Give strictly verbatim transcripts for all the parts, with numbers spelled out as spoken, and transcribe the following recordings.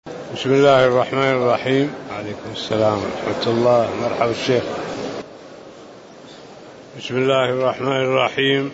بسم الله الرحمن الرحيم. عليكم السلام ورحمة الله. مرحبا الشيخ. بسم الله الرحمن الرحيم.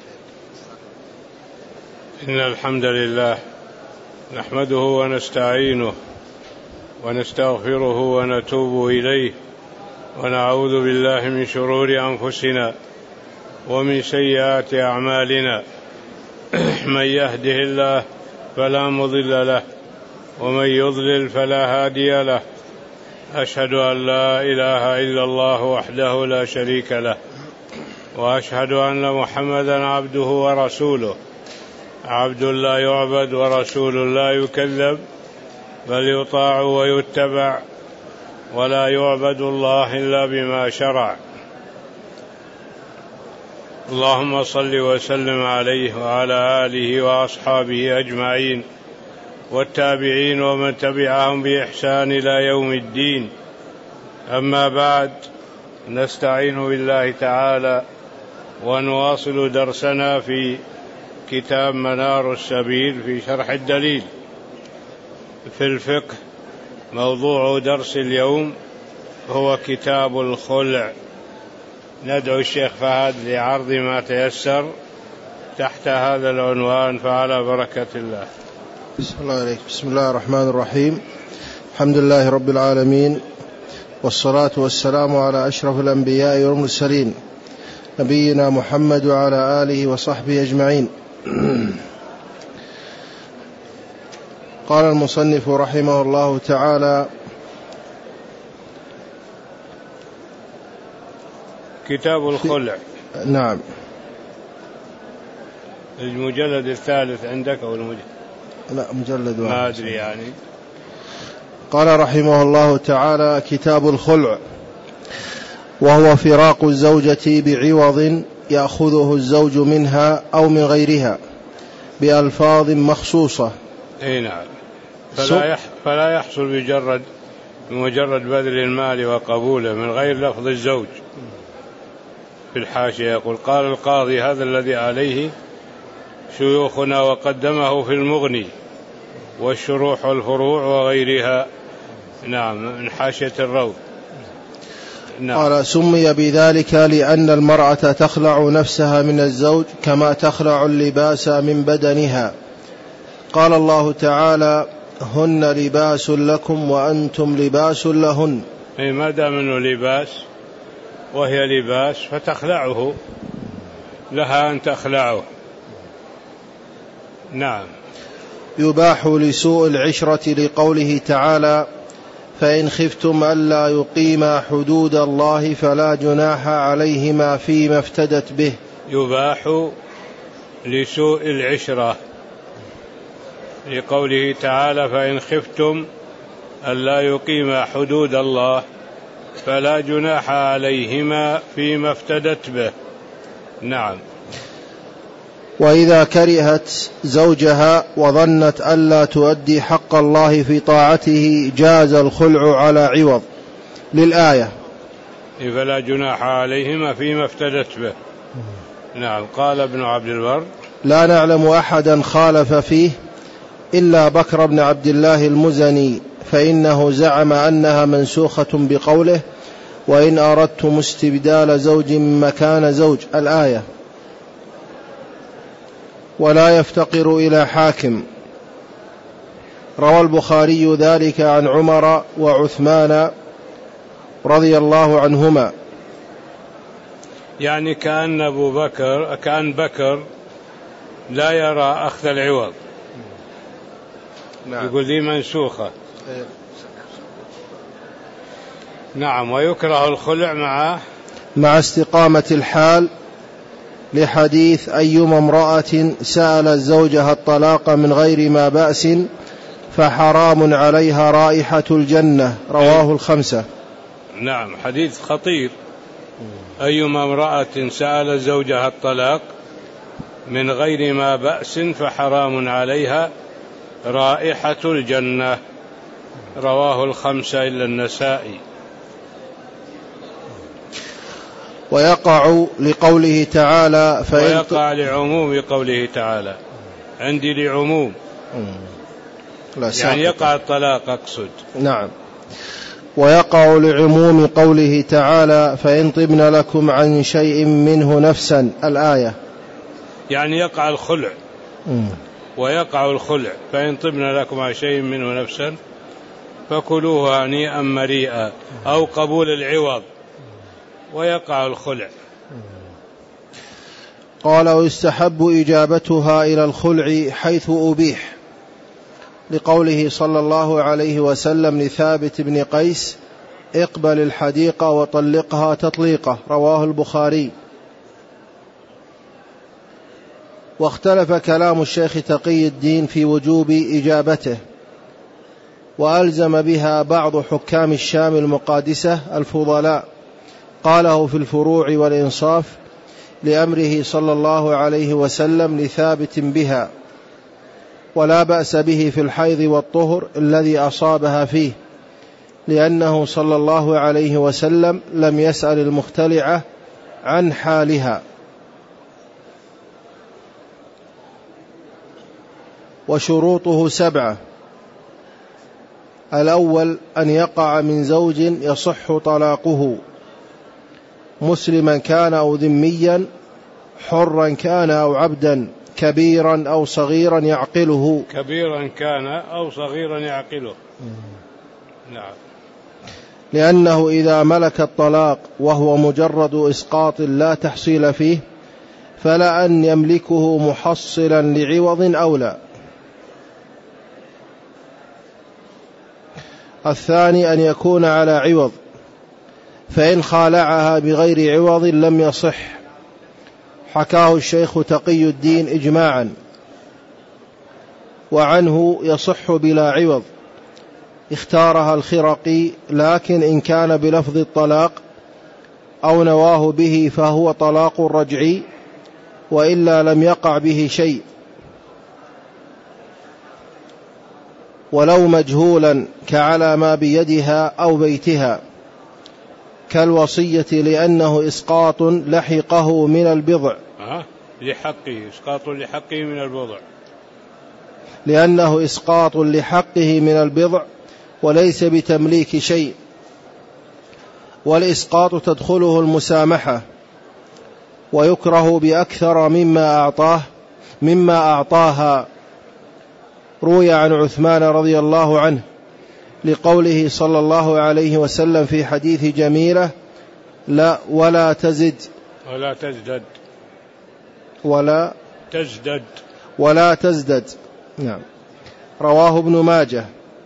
إن الحمد لله نحمده ونستعينه ونستغفره ونتوب إليه ونعوذ بالله من شرور أنفسنا ومن سيئات أعمالنا. من يهده الله فلا مضل له ومن يضلل فلا هادي له. أشهد أن لا إله إلا الله وحده لا شريك له وأشهد أن محمدا عبده ورسوله. عبد لا يعبد ورسول لا يكذب، بل يطاع ويتبع، ولا يعبد الله إلا بما شرع. اللهم صل وسلم عليه وعلى آله وأصحابه أجمعين والتابعين ومن تبعهم بإحسان إلى يوم الدين. أما بعد، نستعين بالله تعالى ونواصل درسنا في كتاب منار السبيل في شرح الدليل في الفقه. موضوع درس اليوم هو كتاب الخلع. ندعو الشيخ فهد لعرض ما تيسر تحت هذا العنوان، فعلى بركة الله. بسم الله عليك. بسم الله الرحمن الرحيم. الحمد لله رب العالمين، والصلاة والسلام على أشرف الأنبياء والمرسلين، نبينا محمد وعلى آله وصحبه أجمعين. قال المصنف رحمه الله تعالى: كتاب الخلع. نعم. المجلد الثالث عندك أو المجلد؟ لا، مجلد واحد. ما أدري يعني. قال رحمه الله تعالى: كتاب الخلع، وهو فراق الزوجة بعوض يأخذه الزوج منها أو من غيرها بألفاظ مخصوصة. اي نعم. فلا, يح فلا يحصل بمجرد بمجرد بذل المال وقبوله من غير لفظ الزوج. في الحاشية يقول: قال القاضي: هذا الذي عليه شيوخنا وقدمه في المغني والشروح والفروع وغيرها. نعم، من حاشية الروض. نعم. قال: سمي بذلك لأن المرأة تخلع نفسها من الزوج كما تخلع اللباس من بدنها. قال الله تعالى: هن لباس لكم وأنتم لباس لهن. أي ما دام أنه لباس وهي لباس فتخلعه، لها أن تخلعه. نعم. يباح لسوء العشرة لقوله تعالى: فإن خفتم ألا يقيما حدود الله فلا جناح عليهما فيما افتدت به. يباح لسوء العشرة لقوله تعالى: فإن خفتم ألا يقيما حدود الله فلا جناح عليهما فيما افتدت به. نعم. وإذا كرهت زوجها وظنت ألا تؤدي حق الله في طاعته جاز الخلع على عوض للآية: فلا جناح عليهما فيما افتدت به. نعم. قال ابن عبد البر: لا نعلم أحدا خالف فيه إلا بكر بن عبد الله المزني، فإنه زعم أنها منسوخة بقوله: وإن أردتم استبدال زوج مكان زوج الآية، ولا يفتقر إلى حاكم. روى البخاري ذلك عن عمر وعثمان رضي الله عنهما. يعني كأن أبو بكر كان بكر لا يرى أخذ العوض. نعم. يقول لي منسوخة. نعم. ويكره الخلع مع مع استقامة الحال، لحديث: أيما امرأة سألت زوجها الطلاق من غير ما بأس فحرام عليها رائحة الجنة. رواه الخمسة. نعم. حديث خطير. أيما امرأة سألت زوجها الطلاق من غير ما بأس فحرام عليها رائحة الجنة. رواه الخمسة إلا النسائي. ويقع لقوله تعالى: ويقع لعموم قوله تعالى. عندي لعموم. لا يعني يقع الطلاق أقصد. نعم. ويقع لعموم قوله تعالى فإن طبن لكم عن شيء منه نفسا الآية، يعني يقع الخلع. م. ويقع الخلع فإن طبن لكم عن شيء منه نفسا فكلوه هنيئا مريئا، أو قبول العوض، ويقع الخلع. قال ويستحب إجابتها إلى الخلع حيث أبيح، لقوله صلى الله عليه وسلم لثابت بن قيس اقبل الحديقة وطلقها تطليقة، رواه البخاري. واختلف كلام الشيخ تقي الدين في وجوب إجابته، وألزم بها بعض حكام الشام المقادسة الفضلاء، قاله في الفروع والإنصاف لأمره صلى الله عليه وسلم لثابت بها، ولا بأس به في الحيض والطهر الذي أصابها فيه، لأنه صلى الله عليه وسلم لم يسأل المختلعة عن حالها. وشروطه سبعة: الأول أن يقع من زوج يصح طلاقه، مسلما كان أو ذميا، حرا كان أو عبدا، كبيرا أو صغيرا يعقله. كبيرا كان أو صغيرا يعقله. نعم. لأنه إذا ملك الطلاق وهو مجرد إسقاط لا تحصيل فيه فلا أن يملكه محصلا لعوض أولى. الثاني أن يكون على عوض، فإن خالعها بغير عوض لم يصح، حكاه الشيخ تقي الدين إجماعا. وعنه يصح بلا عوض، اختارها الخرقي، لكن إن كان بلفظ الطلاق أو نواه به فهو طلاق رجعي، وإلا لم يقع به شيء. ولو مجهولا كعلى ما بيدها أو بيتها كالوصية، لأنه إسقاط لحقه من البضع. أه؟ لحقه إسقاط لحقه من البضع لأنه إسقاط لحقه من البضع وليس بتمليك شيء. والإسقاط تدخله المسامحة، ويكره بأكثر مما أعطاه مما أعطاها. روي عن عثمان رضي الله عنه لقوله صلى الله عليه وسلم في حديث جميلة: لا ولا تزد ولا تزدد ولا تزدد ولا تزدد. نعم. رواه ابن ماجه.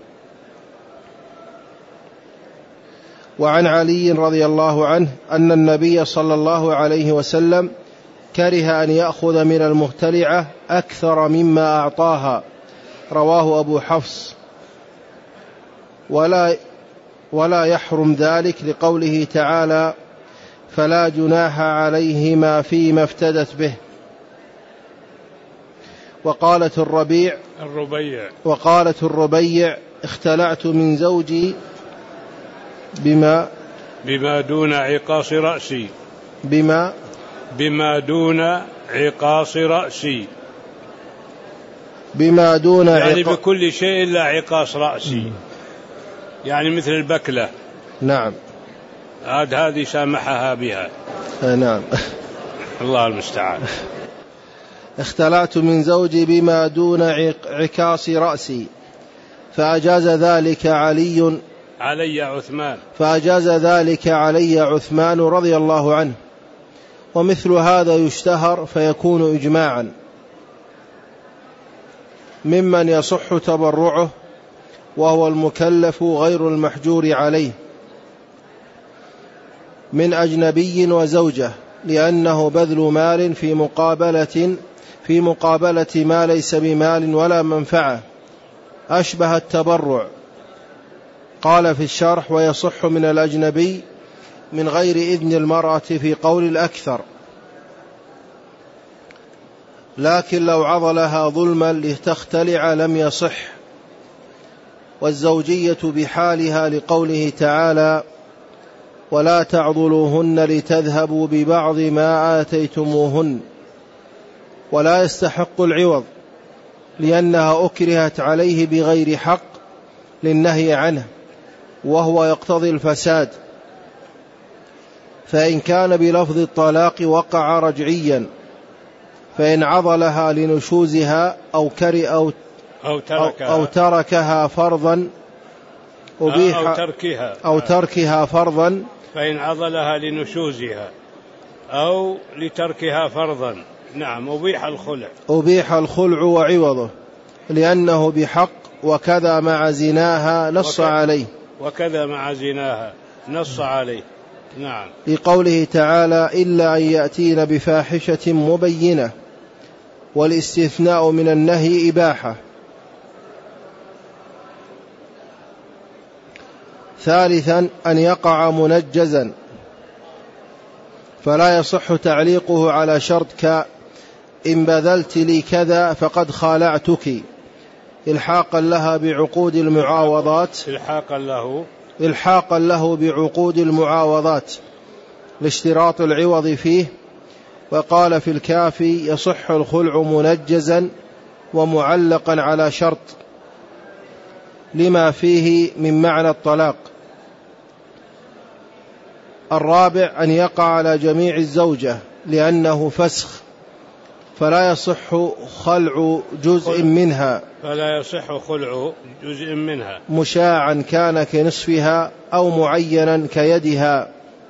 وعن علي رضي الله عنه أن النبي صلى الله عليه وسلم كره أن يأخذ من المختلعة أكثر مما أعطاها، رواه أبو حفص. ولا ولا يحرم ذلك لقوله تعالى: فلا جناح عليهما فيما افتدت به. وقالت الربيع الربيع وقالت الربيع اختلعت من زوجي بما بما دون عقاص رأسي بما بما دون عقاص رأسي بما دون يعني عق... بكل شيء إلا عقاص رأسي، يعني مثل البكلة. نعم. هذه هذه سامحها بها. نعم. الله المستعان. اختلعت من زوجي بما دون عكاص رأسي، فأجاز ذلك علي علي عثمان فأجاز ذلك علي عثمان رضي الله عنه. ومثل هذا يشتهر فيكون إجماعا. ممن يصح تبرعه وهو المكلف غير المحجور عليه من أجنبي وزوجة، لأنه بذل مال في مقابلة في مقابلة ما ليس بمال ولا منفعة، أشبه التبرع. قال في الشرح: ويصح من الأجنبي من غير إذن المرأة في قول الأكثر، لكن لو عضلها ظلما لتختلع لم يصح. والزوجية بحالها لقوله تعالى: ولا تعضلوهن لتذهبوا ببعض ما آتيتموهن. ولا يستحق العوض، لأنها أكرهت عليه بغير حق للنهي عنه، وهو يقتضي الفساد. فإن كان بلفظ الطلاق وقع رجعيا، فإن عضلها لنشوزها أو, كري أو, أو, تركها أو, أو تركها فرضا أبيح أو تركها, أو تركها فرضا فإن عضلها لنشوزها أو لتركها فرضا، نعم، أبيح الخلع أبيح الخلع وعوضه، لأنه بحق. وكذا مع زناها نص وكذا عليه وكذا مع زناها نص عليه، نعم، لقوله تعالى: إلا أن يأتين بفاحشة مبينة، والاستثناء من النهي إباحة. ثالثا أن يقع منجزا، فلا يصح تعليقه على شرط ك إن بذلت لي كذا فقد خالعتك، إلحاقا لها بعقود المعاوضات إلحاقا له إلحاقا له بعقود المعاوضات لاشتراط العوض فيه. وقال في الكافي: يصح الخلع منجزا ومعلقا على شرط لما فيه من معنى الطلاق. الرابع أن يقع على جميع الزوجة، لأنه فسخ، فلا يصح خلع جزء منها فلا يصح خلع جزء منها مشاعا كان كنصفها أو معينا كيدها.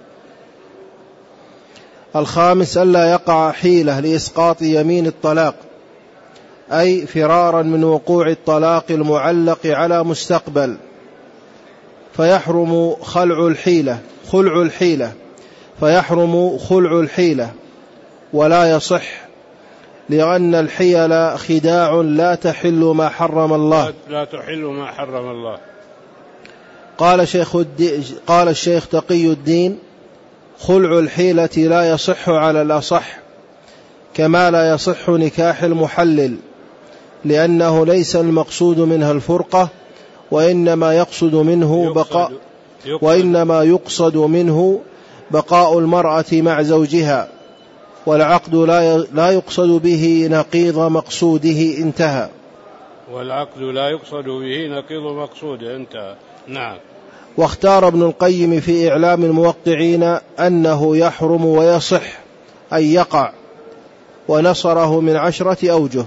الخامس ألا يقع حيلة لإسقاط يمين الطلاق، أي فرارا من وقوع الطلاق المعلق على مستقبل، فيحرم خلع الحيلة خلع الحيلة فيحرم خلع الحيلة ولا يصح، لأن الحيل خداع لا تحل ما حرم الله لا تحل ما حرم الله. قال شيخ قال الشيخ تقي الدين: خلع الحيلة لا يصح على الأصح، كما لا يصح نكاح المحلل، لأنه ليس المقصود منها الفرقة، وإنما يقصد منه بقاء وإنما يقصد منه بقاء المرأة مع زوجها، والعقد لا يقصد به نقيض مقصوده، انتهى. والعقد لا يقصد به نقيض مقصوده، انتهى، نعم. واختار ابن القيم في إعلام الموقعين أنه يحرم ويصح أن يقع، ونصره من عشرة أوجه.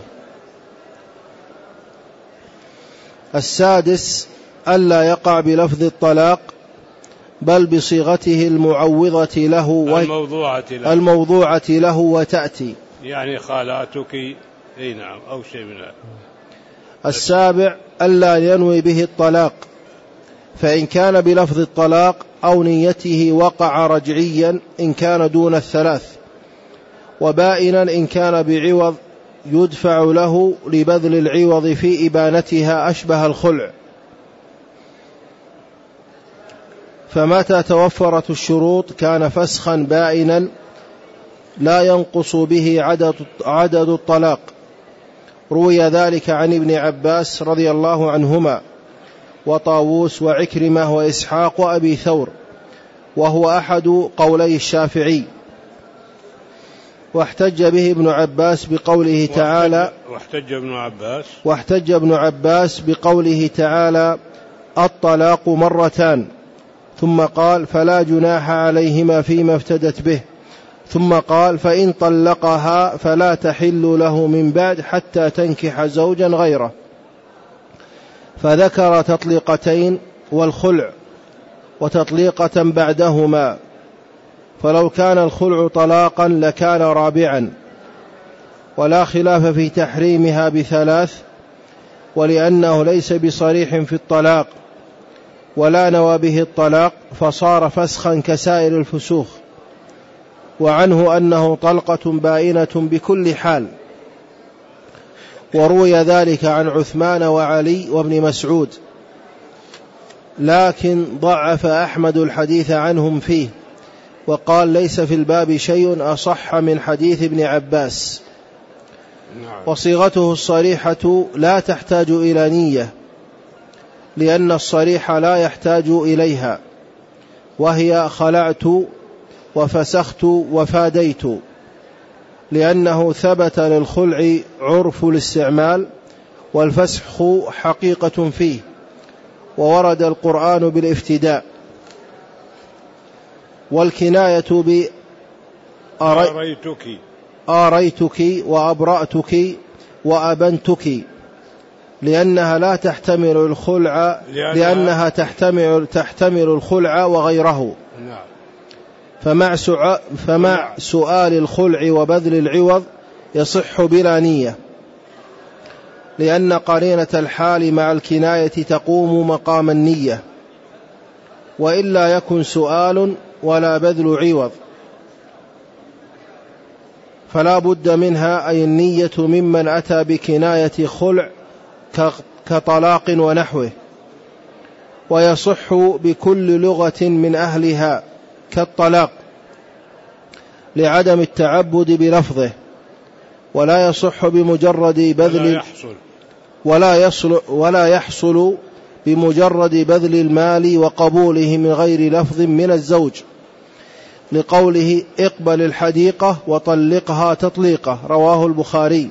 السادس ألا يقع بلفظ الطلاق، بل بصيغته المعوضة له الموضوعة له, الموضوعة له وتأتي، يعني خالاتك، اي نعم، أو شيء من هذا. السابع ألا ينوي به الطلاق، فإن كان بلفظ الطلاق أو نيته وقع رجعيا إن كان دون الثلاث، وبائنا إن كان بعوض يدفع له لبذل العوض في إبانتها أشبه الخلع. فمتى توفرت الشروط كان فسخا بائنا لا ينقص به عدد, عدد الطلاق. روي ذلك عن ابن عباس رضي الله عنهما وطاووس وعكرمة وإسحاق وأبي ثور، وهو أحد قولي الشافعي. واحتج به ابن عباس بقوله تعالى واحتج ابن عباس واحتج ابن عباس بقوله تعالى: الطلاق مرتان، ثم قال: فلا جناح عليهما فيما افتدت به، ثم قال: فإن طلقها فلا تحل له من بعد حتى تنكح زوجا غيره، فذكر تطليقتين والخلع وتطليقة بعدهما، فلو كان الخلع طلاقا لكان رابعا. ولا خلاف في تحريمها بثلاث، ولأنه ليس بصريح في الطلاق ولا نوى به الطلاق فصار فسخا كسائر الفسوخ. وعنه أنه طلقة بائنة بكل حال، وروي ذلك عن عثمان وعلي وابن مسعود، لكن ضعف أحمد الحديث عنهم فيه، وقال: ليس في الباب شيء أصح من حديث ابن عباس. وصيغته الصريحة لا تحتاج إلى نية، لأن الصريح لا يحتاج إليها، وهي خلعت وفسخت وفاديت، لأنه ثبت للخلع عرف الاستعمال والفسخ حقيقة فيه، وورد القرآن بالافتداء. والكناية ب آريتك آريتك وأبرأتك وأبنتك، لأنها لا تحتمل الخلع لأنها تحتمل تحتمل الخلع وغيره. فمع فمع سؤال الخلع وبذل العوض يصح بلا نية، لأن قرينة الحال مع الكناية تقوم مقام النية، وإلا يكن سؤال ولا بذل عوض، فلا بد منها، أي النية، ممن أتى بكناية خلع كطلاق ونحوه. ويصح بكل لغة من أهلها كالطلاق لعدم التعبد بلفظه، ولا يصح بمجرد بذل ولا يحصل ولا يحصل بمجرد بذل المال وقبوله من غير لفظ من الزوج، لقوله اقبل الحديقة وطلقها تطليقة، رواه البخاري.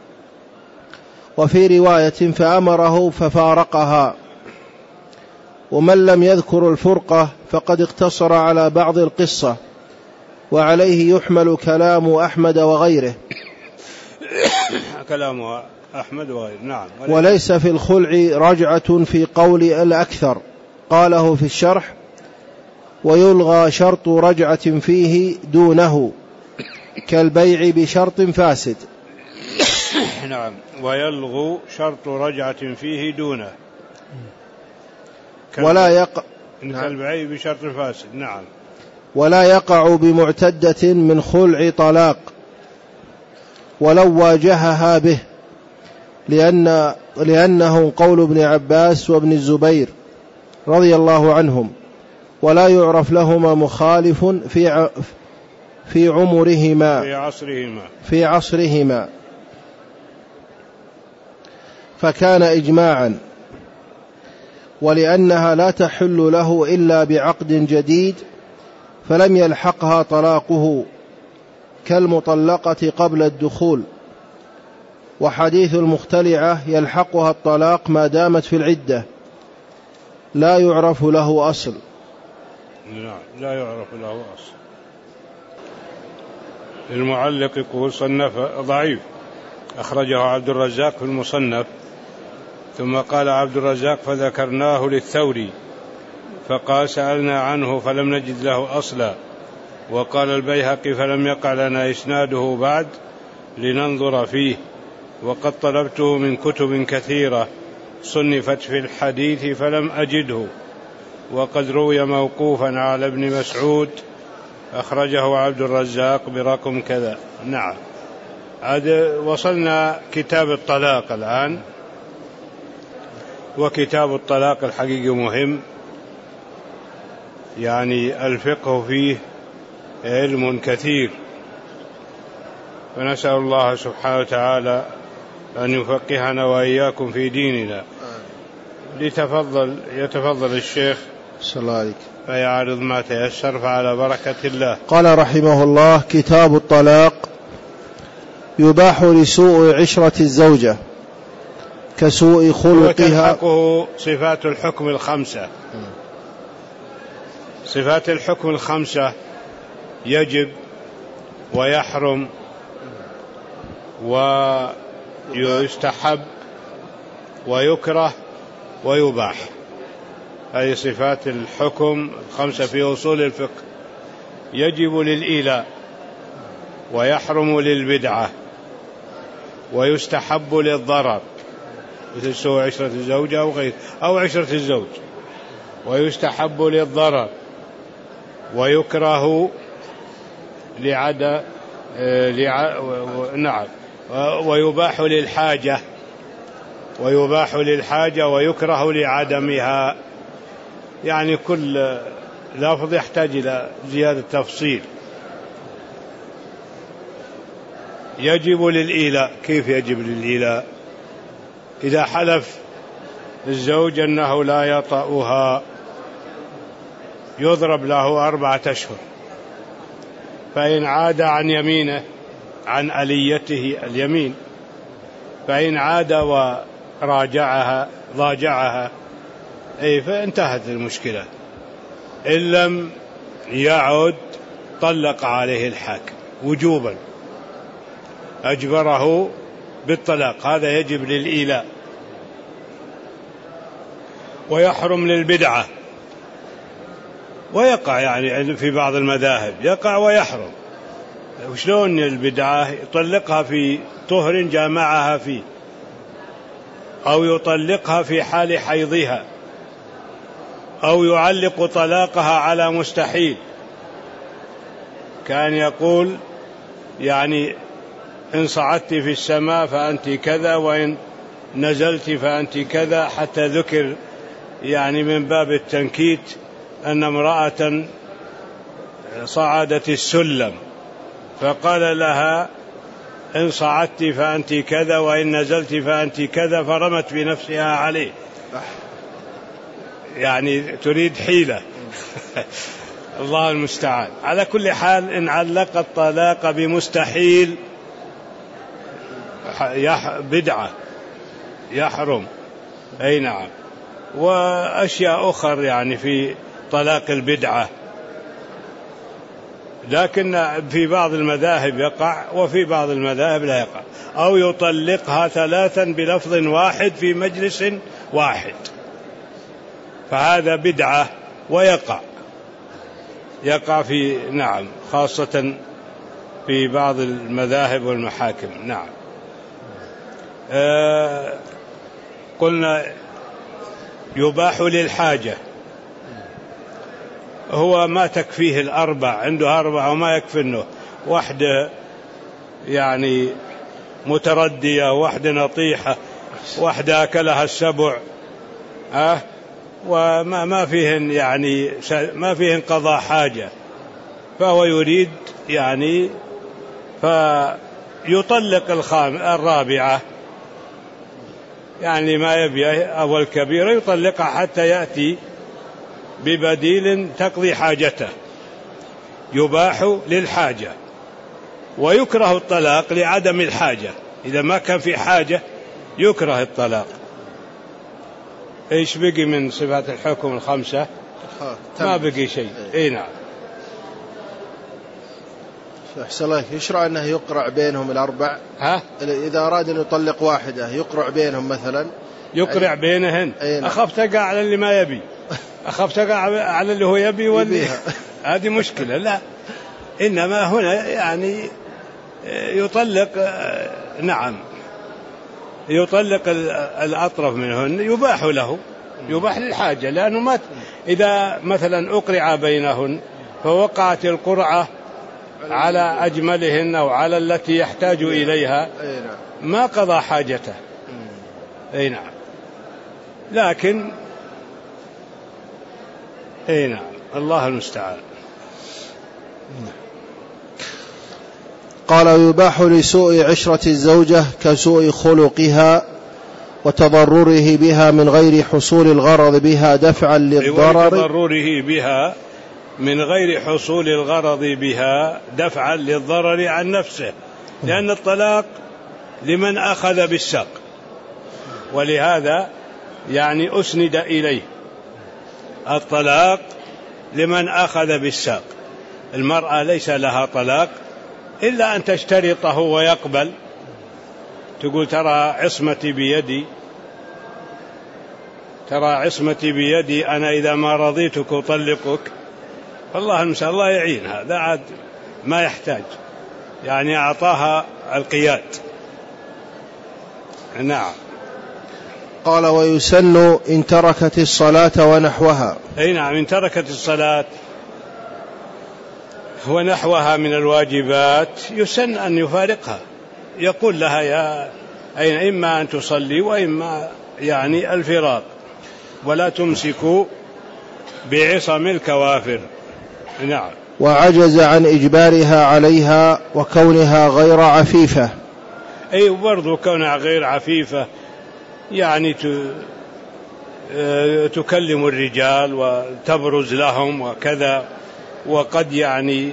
وفي رواية فأمره ففارقها. ومن لم يذكر الفرقة فقد اقتصر على بعض القصة، وعليه يحمل كلام أحمد وغيره كلام أحمد وغيره. نعم. وليس في الخلع رجعة في قول الأكثر، قاله في الشرح: ويلغى شرط رجعة فيه دونه كالبيع بشرط فاسد. نعم. ويلغو شرط رجعة فيه دونه ولا يقع كالبيع بشرط فاسد. نعم. ولا يقع بمعتدة من خلع طلاق ولو واجهها به، لأن لأنه قول ابن عباس وابن الزبير رضي الله عنهم، ولا يعرف لهما مخالف في في عمرهما في عصرهما في عصرهما فكان إجماعا. ولأنها لا تحل له إلا بعقد جديد فلم يلحقها طلاقه كالمطلقة قبل الدخول. وحديث المختلعة يلحقها الطلاق ما دامت في العدة، لا يعرف له أصل. لا, لا يعرف له أصل. المعلق يقول صنف ضعيف، أخرجه عبد الرزاق في المصنف. ثم قال عبد الرزاق فذكرناه للثوري فقال سألنا عنه فلم نجد له أصلا. وقال البيهقي فلم يقع لنا إسناده بعد لننظر فيه، وقد طلبته من كتب كثيرة صنفت في الحديث فلم أجده، وقد روي موقوفا على ابن مسعود أخرجه عبد الرزاق برقم كذا. نعم. هذا وصلنا كتاب الطلاق الآن، وكتاب الطلاق الحقيقي مهم، يعني الفقه فيه علم كثير، فنسأل الله سبحانه وتعالى أن يفقهنا وإياكم في ديننا. لتفضل يتفضل الشيخ صلى الله عليك فيعرض ما تيسر، فعلى بركة الله. قال رحمه الله: كتاب الطلاق. يباح لسوء عشرة الزوجة كسوء خلقها. وتلحقه صفات الحكم الخمسة. صفات الحكم الخمسة يجب ويحرم ويستحب ويكره ويباح. هذه صفات الحكم الخمسة في أصول الفقه. يجب للإيلاء، ويحرم للبدعة، ويستحب للضرر مثل سوء عشرة الزوجة أو غير أو عشرة الزوج، ويستحب للضرر، ويكره لعدم لع... نعم ويباح للحاجة ويباح للحاجة ويكره لعدمها. يعني كل لفظ يحتاج إلى زيادة تفصيل. يجب للإيلاء. كيف يجب للإيلاء؟ إذا حلف الزوج أنه لا يطأها يضرب له أربعة أشهر، فإن عاد عن يمينه عن أليته اليمين، فإن عاد راجعها ضاجعها، أي فانتهت المشكلة. إن لم يعد طلق عليه الحاكم وجوبا، أجبره بالطلاق، هذا يجب للإيلاء. ويحرم للبدعة، ويقع يعني في بعض المذاهب يقع ويحرم. وشلون البدعة؟ يطلقها في طهر جامعها فيه، أو يطلقها في حال حيضها، أو يعلق طلاقها على مستحيل، كان يقول يعني إن صعدت في السماء فأنت كذا، وإن نزلت فأنت كذا، حتى ذكر يعني من باب التنكيت أن امرأة صعدت السلم فقال لها إن صعدت فأنت كذا، وإن نزلت فأنت كذا، فرمت بنفسها عليه، يعني تريد حيلة. الله المستعان. على كل حال إن علق الطلاق بمستحيل بدعة يحرم. أي نعم. وأشياء أخر يعني في طلاق البدعة، لكن في بعض المذاهب يقع وفي بعض المذاهب لا يقع. أو يطلقها ثلاثا بلفظ واحد في مجلس واحد، فهذا بدعة ويقع يقع في نعم خاصة في بعض المذاهب والمحاكم. نعم. آه قلنا يباح للحاجة، هو ما تكفيه الأربع، عنده أربع وما يكفي إنه واحدة يعني متردية، واحدة نطيحة، واحدة أكلها السبع، أه وما ما فيهن يعني ما فيهن قضاء حاجة، فهو يريد يعني فيطلق الخام الرابعة، يعني ما يبي أول كبيرة يطلقها حتى يأتي ببديل تقضي حاجته. يباح للحاجة، ويكره الطلاق لعدم الحاجة، إذا ما كان في حاجة يكره الطلاق. إيش بقي من صفات الحكم الخمسة؟ ما بقي شيء. إيه نعم. أحسن الله، يشرع أنه يقرع بينهم الأربع. ها؟ إذا أراد أن يطلق واحدة يقرع بينهم مثلا، يقرع أي... بينهن. نعم. أخاف تقع على اللي ما يبي، أخاف تقع على اللي هو يبي واللي هذه مشكلة. لا، إنما هنا يعني يطلق، نعم يطلق الأطرف منهن، يباح له، يباح للحاجة، لأنه ما إذا مثلا أقرع بينهن فوقعت القرعة على أجملهن أو على التي يحتاج إليها ما قضى حاجته. أي نعم. لكن أي نعم، الله المستعان. قال يباح لسوء عشرة الزوجة كسوء خلقها وتضرره بها من غير حصول الغرض بها دفعا للضرر تضرره بها من غير حصول الغرض بها دفعا للضرر عن نفسه، لأن الطلاق لمن أخذ بالساق، ولهذا يعني أسند إليه الطلاق لمن أخذ بالساق. المرأة ليس لها طلاق إلا أن تشترطه ويقبل، تقول ترى عصمتي بيدي، ترى عصمتي بيدي، أنا إذا ما رضيتك أطلقك. فالله إن شاء الله يعين، هذا عاد ما يحتاج، يعني أعطاها القياد. نعم. قال ويسن إن تركت الصلاة ونحوها. أي نعم، إن تركت الصلاة ونحوها من الواجبات يسن أن يفارقها، يقول لها يا أين إما أن تصلي وإما يعني الفراق، ولا تمسكوا بعصم الكوافر. نعم. وعجز عن إجبارها عليها وكونها غير عفيفة. أي برضو كونها غير عفيفة، يعني تكلم الرجال وتبرز لهم وكذا، وقد يعني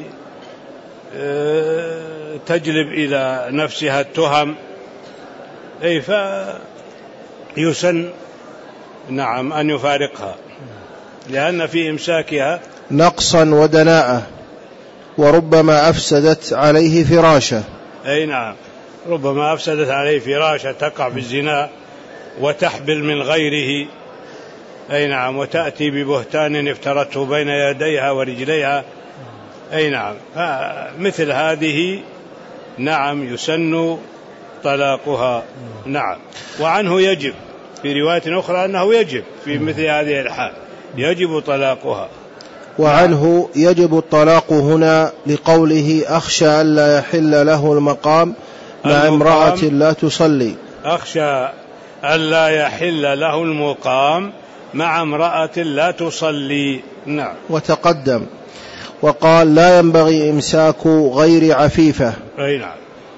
تجلب إلى نفسها التهم، أي يسن نعم أن يفارقها، لأن في إمساكها نقصا ودناءة، وربما أفسدت عليه فراشة. أي نعم، ربما أفسدت عليه فراشة تقع في الزنا وتحبل من غيره. أي نعم، وتأتي ببهتان افترته بين يديها ورجليها. أي نعم، مثل هذه نعم يسن طلاقها. نعم. وعنه يجب في رواية أخرى أنه يجب في مثل هذه الحال يجب طلاقها. وعنه يجب الطلاق هنا لقوله أخشى ألا يحل له المقام مع امرأة لا تصلي. أخشى ألا يحل له المقام مع امرأة لا تصلي. نعم. وتقدم وقال لا ينبغي إمساك غير عفيفة. أي نعم.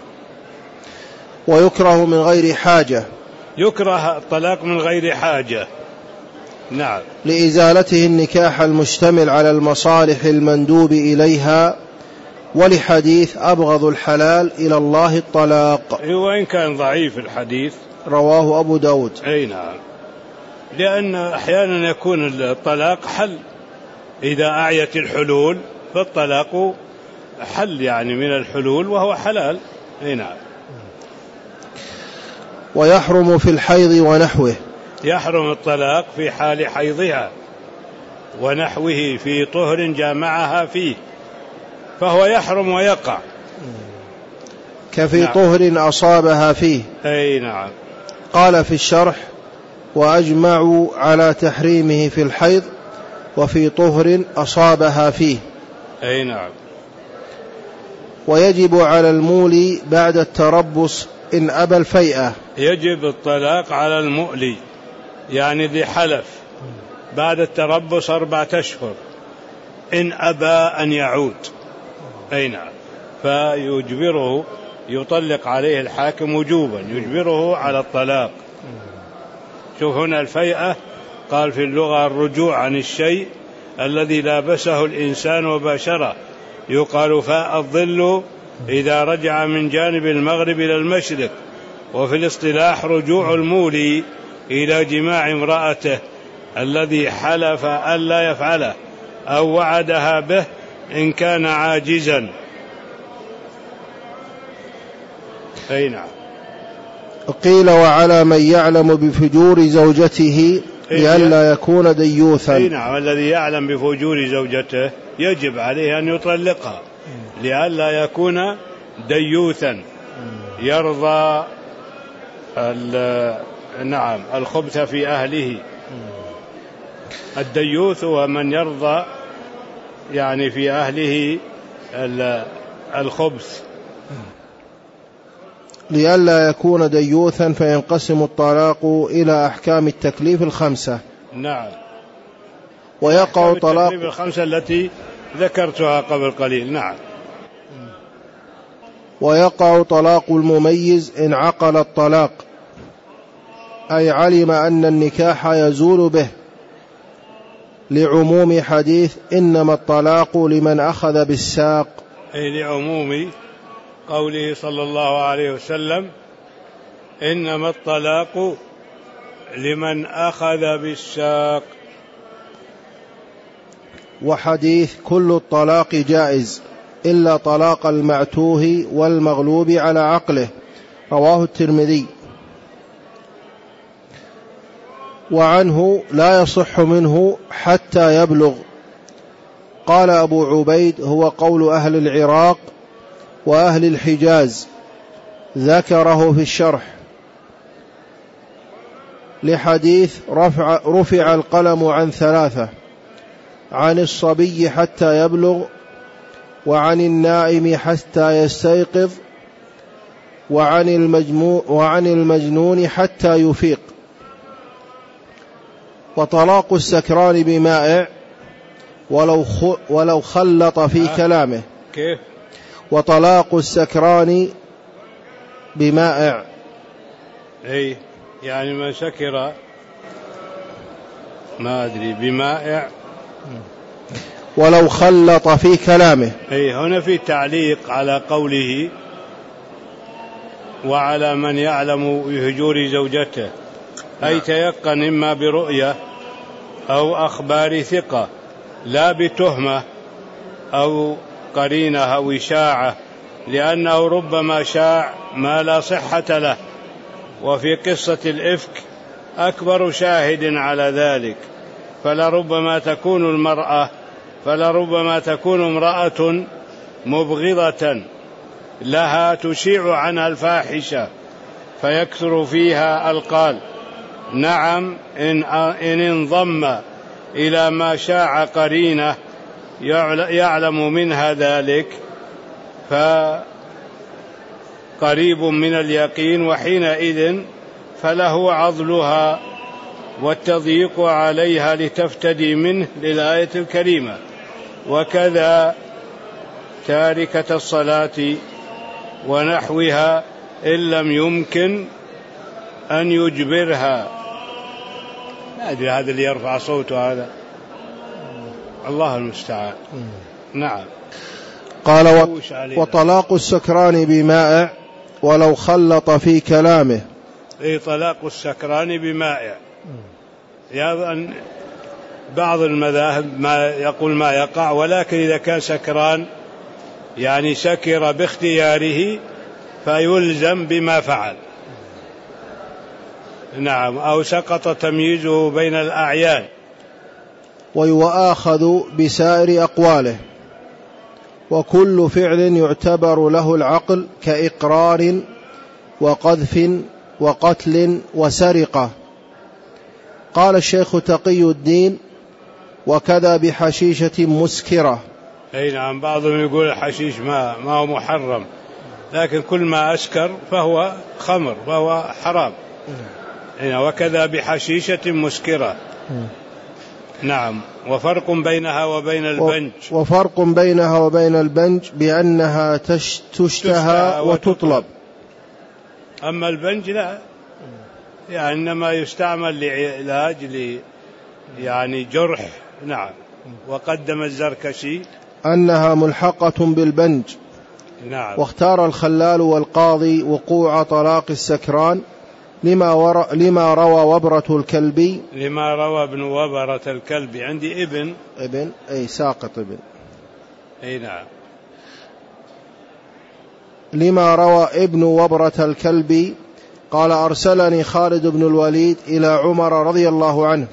ويكره من غير حاجة. يكره الطلاق من غير حاجة. نعم. لإزالته النكاح المشتمل على المصالح المندوب إليها، ولحديث أبغض الحلال إلى الله الطلاق، وإن كان ضعيف الحديث. رواه أبو داود. أي نعم، لأن أحيانا يكون الطلاق حل إذا أعيت الحلول، فالطلاق حل يعني من الحلول وهو حلال. أي نعم. ويحرم في الحيض ونحوه. يحرم الطلاق في حال حيضها ونحوه في طهر جامعها فيه، فهو يحرم ويقع كفي نعم. طهر أصابها فيه. أي نعم. قال في الشرح وأجمعوا على تحريمه في الحيض وفي طهر أصابها فيه. أي نعم. ويجب على المولي بعد التربص إن أبى الفيئة. يجب الطلاق على المؤلي يعني ذي حلف بعد التربص أربعة أشهر إن أبى أن يعود. أي نعم. فيجبره، يطلق عليه الحاكم وجوبا، يجبره على الطلاق. شوف هنا الفيئة قال في اللغة الرجوع عن الشيء الذي لابسه الإنسان وباشره، يقال فاء الظل إذا رجع من جانب المغرب إلى المشرق. وفي الاصطلاح رجوع المولي إلى جماع امرأته الذي حلف ألا يفعله أو وعدها به إن كان عاجزا. أي نعم. قيل وعلى من يعلم بفجور زوجته لئلا يكون ديوثا. أي نعم. الذي يعلم بفجور زوجته يجب عليه أن يطلقها لئلا يكون ديوثا يرضى نعم الخبث في أهله. الديوث هو من يرضى يعني في أهله الخبث. لئلا يكون ديوثا فينقسم الطلاق إلى أحكام التكليف الخمسة. نعم. ويقع طلاق التكليف الخمسة التي ذكرتها قبل قليل. نعم. ويقع طلاق المميز إن عقل الطلاق، أي علم أن النكاح يزول به، لعموم حديث إنما الطلاق لمن أخذ بالساق. أي لعموم قوله صلى الله عليه وسلم إنما الطلاق لمن أخذ بالساق. وحديث كل الطلاق جائز إلا طلاق المعتوه والمغلوب على عقله، رواه الترمذي. وعنه لا يصح منه حتى يبلغ. قال أبو عبيد هو قول أهل العراق وأهل الحجاز، ذكره في الشرح لحديث رفع, رفع القلم عن ثلاثة: عن الصبي حتى يبلغ، وعن النائم حتى يستيقظ، وعن المجنون, وعن المجنون حتى يفيق. وطلاق السكران بمائع ولو, ولو خلط في كلامه. كيف؟ وطلاق السكران بمائع، أي يعني ما سكر ما أدري بمائع ولو خلط في كلامه. أي هنا في تعليق على قوله وعلى من يعلم بهجور زوجته. أي تيقن إما برؤية أو أخبار ثقة، لا بتهمة أو قرينة أو إشاعة، لأنه ربما شاع ما لا صحة له. وفي قصة الإفك أكبر شاهد على ذلك، فلربما تكون المرأة فلربما تكون امرأة مبغضة لها تشيع عنها الفاحشة فيكثر فيها القال. نعم، إن انضم إلى ما شاع قرينة يعلم منها ذلك فقريب من اليقين، وحينئذ فله عضلها والتضييق عليها لتفتدي منه للآية الكريمة. وكذا تاركة الصلاة ونحوها إن لم يمكن أن يجبرها. ما أدري هذا اللي يرفع صوته هذا، الله المستعان. نعم. قال: وطلاق السكران بمائع ولو خلط في كلامه. أي طلاق السكران بمائع. يعني بعض المذاهب ما يقول ما يقع، ولكن إذا كان سكران يعني سكر باختياره فيلزم بما فعل. نعم، أو سقط تمييزه بين الأعيان. ويؤاخذ بسائر أقواله، وكل فعل يعتبر له العقل كإقرار وقذف وقتل وسرقة. قال الشيخ تقي الدين: وكذا بحشيشة مسكرة. أي نعم، بعضهم يقول الحشيش ما, ما هو محرم، لكن كل ما أسكر فهو خمر فهو حرام. وكذا بحشيشة مسكرة. نعم. وفرق بينها وبين البنج وفرق بينها وبين البنج بأنها تشتهى وتطلب. أما البنج لا، يعني إنما يستعمل لعلاج ل يعني جرح. نعم. وقدم الزركشي أنها ملحقة بالبنج. نعم. واختار الخلال والقاضي وقوع طلاق السكران لما, ور... لما روى وبرة الكلبي لما روى ابن وبرة الكلبي. عندي ابن ابن أي ساقط ابن. أي نعم. لما روى ابن وبرة الكلبي قال: أرسلني خالد بن الوليد إلى عمر رضي الله عنه،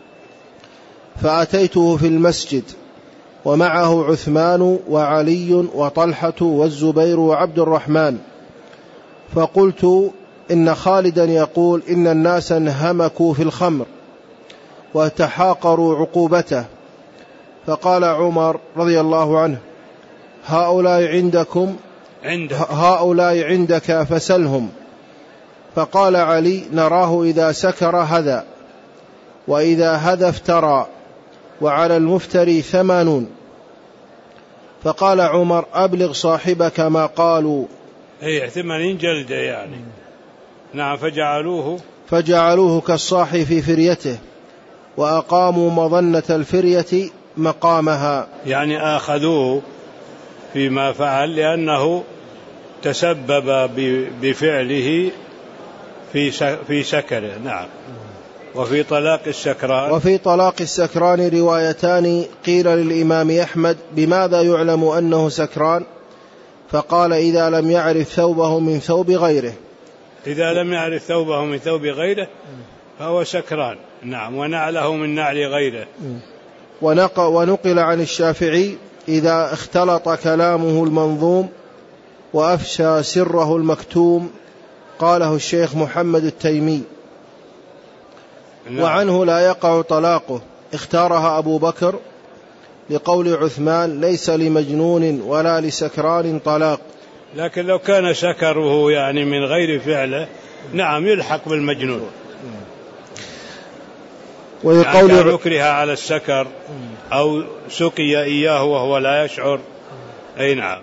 فأتيته في المسجد ومعه عثمان وعلي وطلحة والزبير وعبد الرحمن، فقلت: إن خالدا يقول إن الناس انهمكوا في الخمر وتحاقروا عقوبته. فقال عمر رضي الله عنه: هؤلاء عندكم عندك. هؤلاء عندك فسلهم. فقال علي: نراه إذا سكر هذا، وإذا هذا افترى، وعلى المفتري ثمانون. فقال عمر: أبلغ صاحبك ما قالوا. أي ثمانين جلدة يعني. نعم. فجعلوه فجعلوه كالصاح في فريته، وأقاموا مظنة الفرية مقامها. يعني آخذوه فيما فعل لأنه تسبب بفعله في في سكره. نعم. وفي طلاق السكران وفي طلاق السكران روايتان. قيل للإمام أحمد: بماذا يعلم أنه سكران؟ فقال: إذا لم يعرف ثوبه من ثوب غيره. إذا لم يعرف ثوبه من ثوب غيره فهو سكران. نعم. ونعله من نعل غيره. ونقل عن الشافعي: إذا اختلط كلامه المنظوم وأفشى سره المكتوم. قاله الشيخ محمد التيمي. نعم. وعنه لا يقع طلاقه، اختارها أبو بكر لقول عثمان: ليس لمجنون ولا لسكران طلاق. لكن لو كان سكره يعني من غير فعله نعم يلحق بالمجنون. ويقول يعني يكره على السكر أو سقي إياه وهو لا يشعر. أي نعم.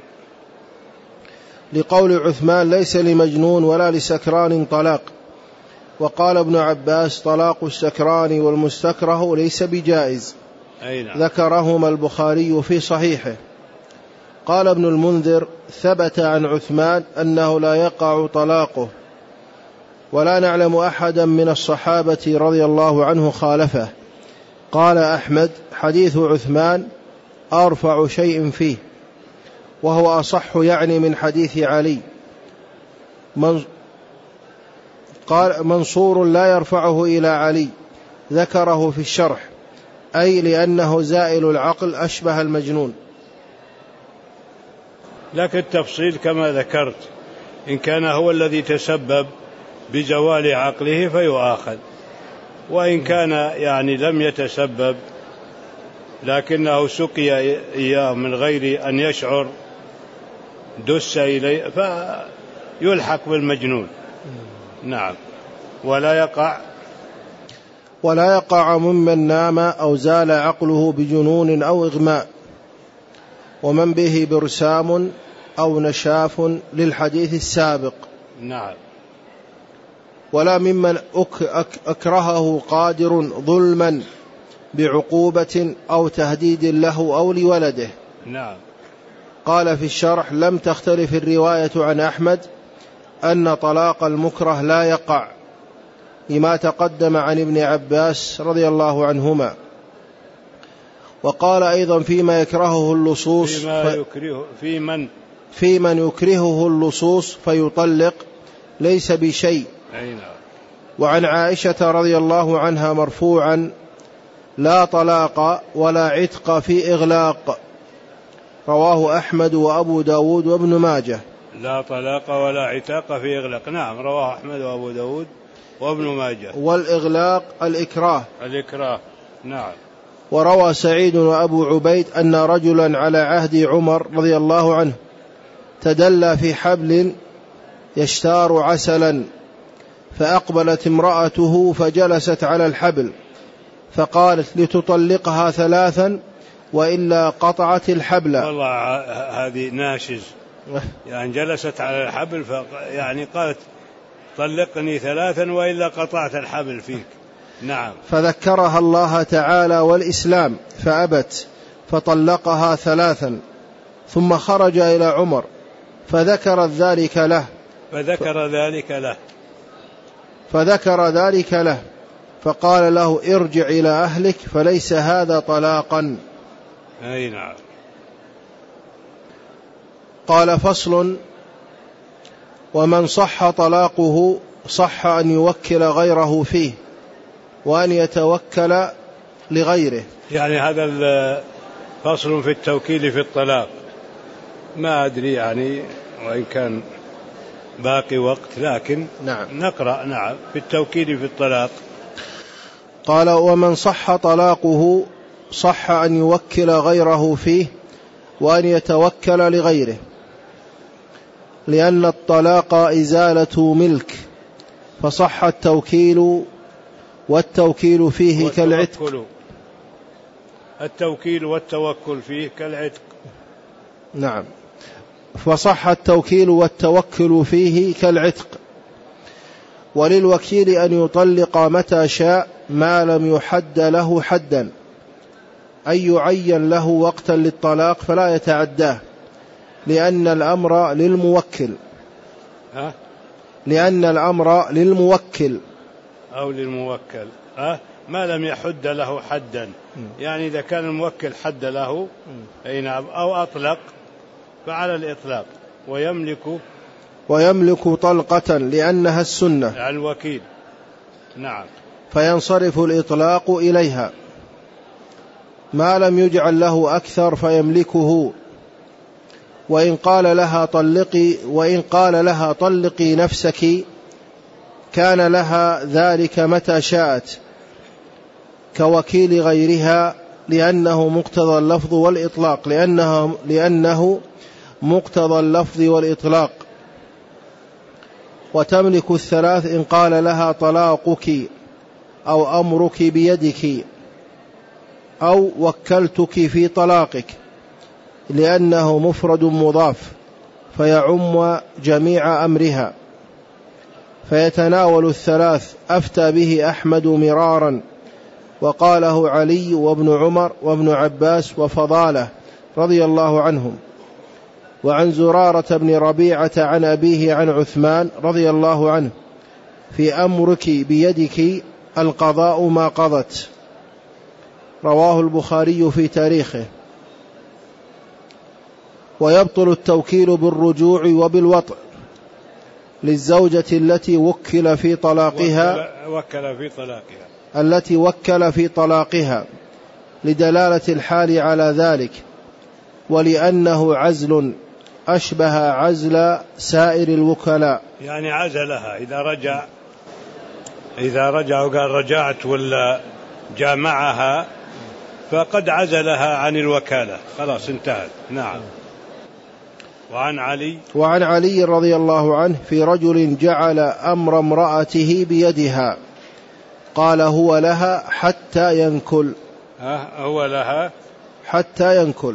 لقول عثمان: ليس لمجنون ولا لسكران طلاق. وقال ابن عباس: طلاق السكران والمستكره ليس بجائز. أي نعم. ذكرهما البخاري في صحيحه. قال ابن المنذر: ثبت عن عثمان أنه لا يقع طلاقه، ولا نعلم أحدا من الصحابة رضي الله عنه خالفه. قال أحمد: حديث عثمان أرفع شيء فيه، وهو أصح يعني من حديث علي. من قال منصور لا يرفعه إلى علي، ذكره في الشرح، أي لأنه زائل العقل أشبه المجنون. لكن التفصيل كما ذكرت، إن كان هو الذي تسبب بزوال عقله فيؤاخذ، وإن كان يعني لم يتسبب لكنه سقي إياه من غير أن يشعر دس إليه فيلحق بالمجنون. نعم. ولا يقع ولا يقع ممن نام أو زال عقله بجنون أو إغماء، ومن به برسام أو نشاف للحديث السابق. نعم. ولا ممن أكرهه قادر ظلما بعقوبة أو تهديد له أو لولده. نعم. قال في الشرح: لم تختلف الرواية عن أحمد أن طلاق المكره لا يقع، لما تقدم عن ابن عباس رضي الله عنهما. وقال أيضا فيما يكرهه اللصوص فيما يكره في من في من يكرهه اللصوص فيطلق ليس بشيء. وعن عائشة رضي الله عنها مرفوعا: لا طلاق ولا عتق في إغلاق. رواه أحمد وأبو داود وابن ماجه. لا طلاق ولا عتاق في إغلاق. نعم، رواه أحمد وأبو داود وابن ماجه. والإغلاق الإكراه. الإكراه. نعم. وروى سعيد وأبو عبيد أن رجلا على عهد عمر رضي الله عنه تدلى في حبل يشتار عسلا، فأقبلت امرأته فجلست على الحبل، فقالت: لتطلقها ثلاثا وإلا قطعت الحبل. والله هذه ناشز، يعني جلست على الحبل يعني قالت: طلقني ثلاثا وإلا قطعت الحبل فيك. نعم. فذكرها الله تعالى والإسلام فأبت، فطلقها ثلاثا، ثم خرج إلى عمر فذكر ذلك له فذكر ذلك له فذكر ذلك له فقال له: ارجع إلى أهلك فليس هذا طلاقا. أي نعم. قال: فصل: ومن صح طلاقه صح أن يوكل غيره فيه وأن يتوكل لغيره. يعني هذا فصل في التوكيل في الطلاق. ما أدري يعني وإن كان باقي وقت، لكن نعم. نقرأ. نعم. في التوكيل في الطلاق. قال: ومن صح طلاقه صح أن يوكل غيره فيه وأن يتوكل لغيره، لأن الطلاق إزالة ملك، فصح التوكيل، والتوكيل فيه كالعتق. التوكيل والتوكل فيه كالعتق. نعم. فصح التوكيل والتوكل فيه كالعتق. وللوكيل أن يطلق متى شاء ما لم يحد له حدا، أي يعين له وقتا للطلاق فلا يتعداه، لأن الأمر للموكل ها؟ لأن الأمر للموكل أو للموكل ها؟ ما لم يحد له حدا، يعني إذا كان الموكل حد له أي نعم أو أطلق فعلى الإطلاق. ويملك ويملك طلقة لأنها السنة على الوكيل. نعم. فينصرف الإطلاق إليها، ما لم يجعل له أكثر فيملكه. وإن قال لها طلقي وإن قال لها طلقي نفسك كان لها ذلك متى شاءت كوكيل غيرها، لأنه مقتضى اللفظ والإطلاق لأنه, لأنه مقتضى اللفظ والإطلاق. وتملك الثلاث إن قال لها طلاقك أو أمرك بيدك أو وكلتك في طلاقك، لأنه مفرد مضاف فيعم جميع أمرها، فيتناول الثلاث. أفتى به أحمد مرارا، وقاله علي وابن عمر وابن عباس وفضالة رضي الله عنهم. وعن زرارة بن ربيعة عن أبيه عن عثمان رضي الله عنه في أمرك بيدك القضاء ما قضت. رواه البخاري في تاريخه. ويبطل التوكيل بالرجوع وبالوطء للزوجة التي وكل في طلاقها وكل في طلاقها التي وكل في طلاقها لدلالة الحال على ذلك، ولأنه عزل أشبه عزل سائر الوكلاء. يعني عزلها إذا رجع إذا رجع وقال رجعت ولا جامعها فقد عزلها عن الوكالة، خلاص انتهت. نعم. وعن علي وعن علي رضي الله عنه في رجل جعل أمر امرأته بيدها قال هو لها حتى ينكل. هو لها حتى ينكل.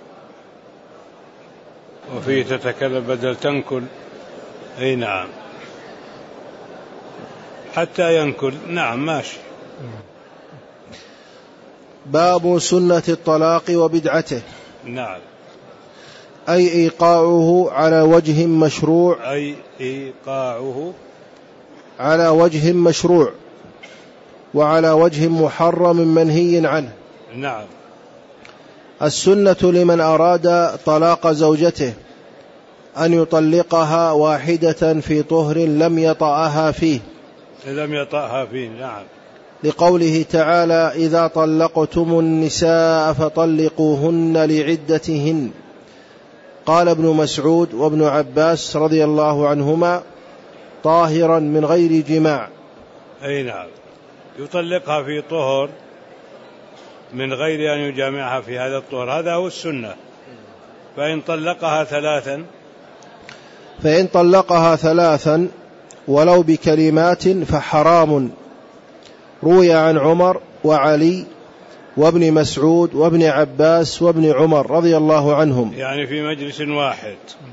وفيه تتكلم بدل تنكل. أي نعم، حتى ينكل. نعم ماشي. باب سنة الطلاق وبدعته. نعم. أي إيقاعه على وجه مشروع أي إيقاعه على وجه مشروع وعلى وجه محرم منهي عنه. نعم. السنة لمن أراد طلاق زوجته أن يطلقها واحدة في طهر لم يطأها فيه لم يطأها فيه. نعم. لقوله تعالى إذا طلقتم النساء فطلقوهن لعدتهن. قال ابن مسعود وابن عباس رضي الله عنهما طاهرا من غير جماع. أي نعم، يطلقها في طهر من غير أن يجامعها في هذا الطهر، هذا هو السنة. فإن طلقها ثلاثا فإن طلقها ثلاثا ولو بكلمات فحرام. روي عن عمر وعلي وابن مسعود وابن عباس وابن عمر رضي الله عنهم، يعني في مجلس واحد.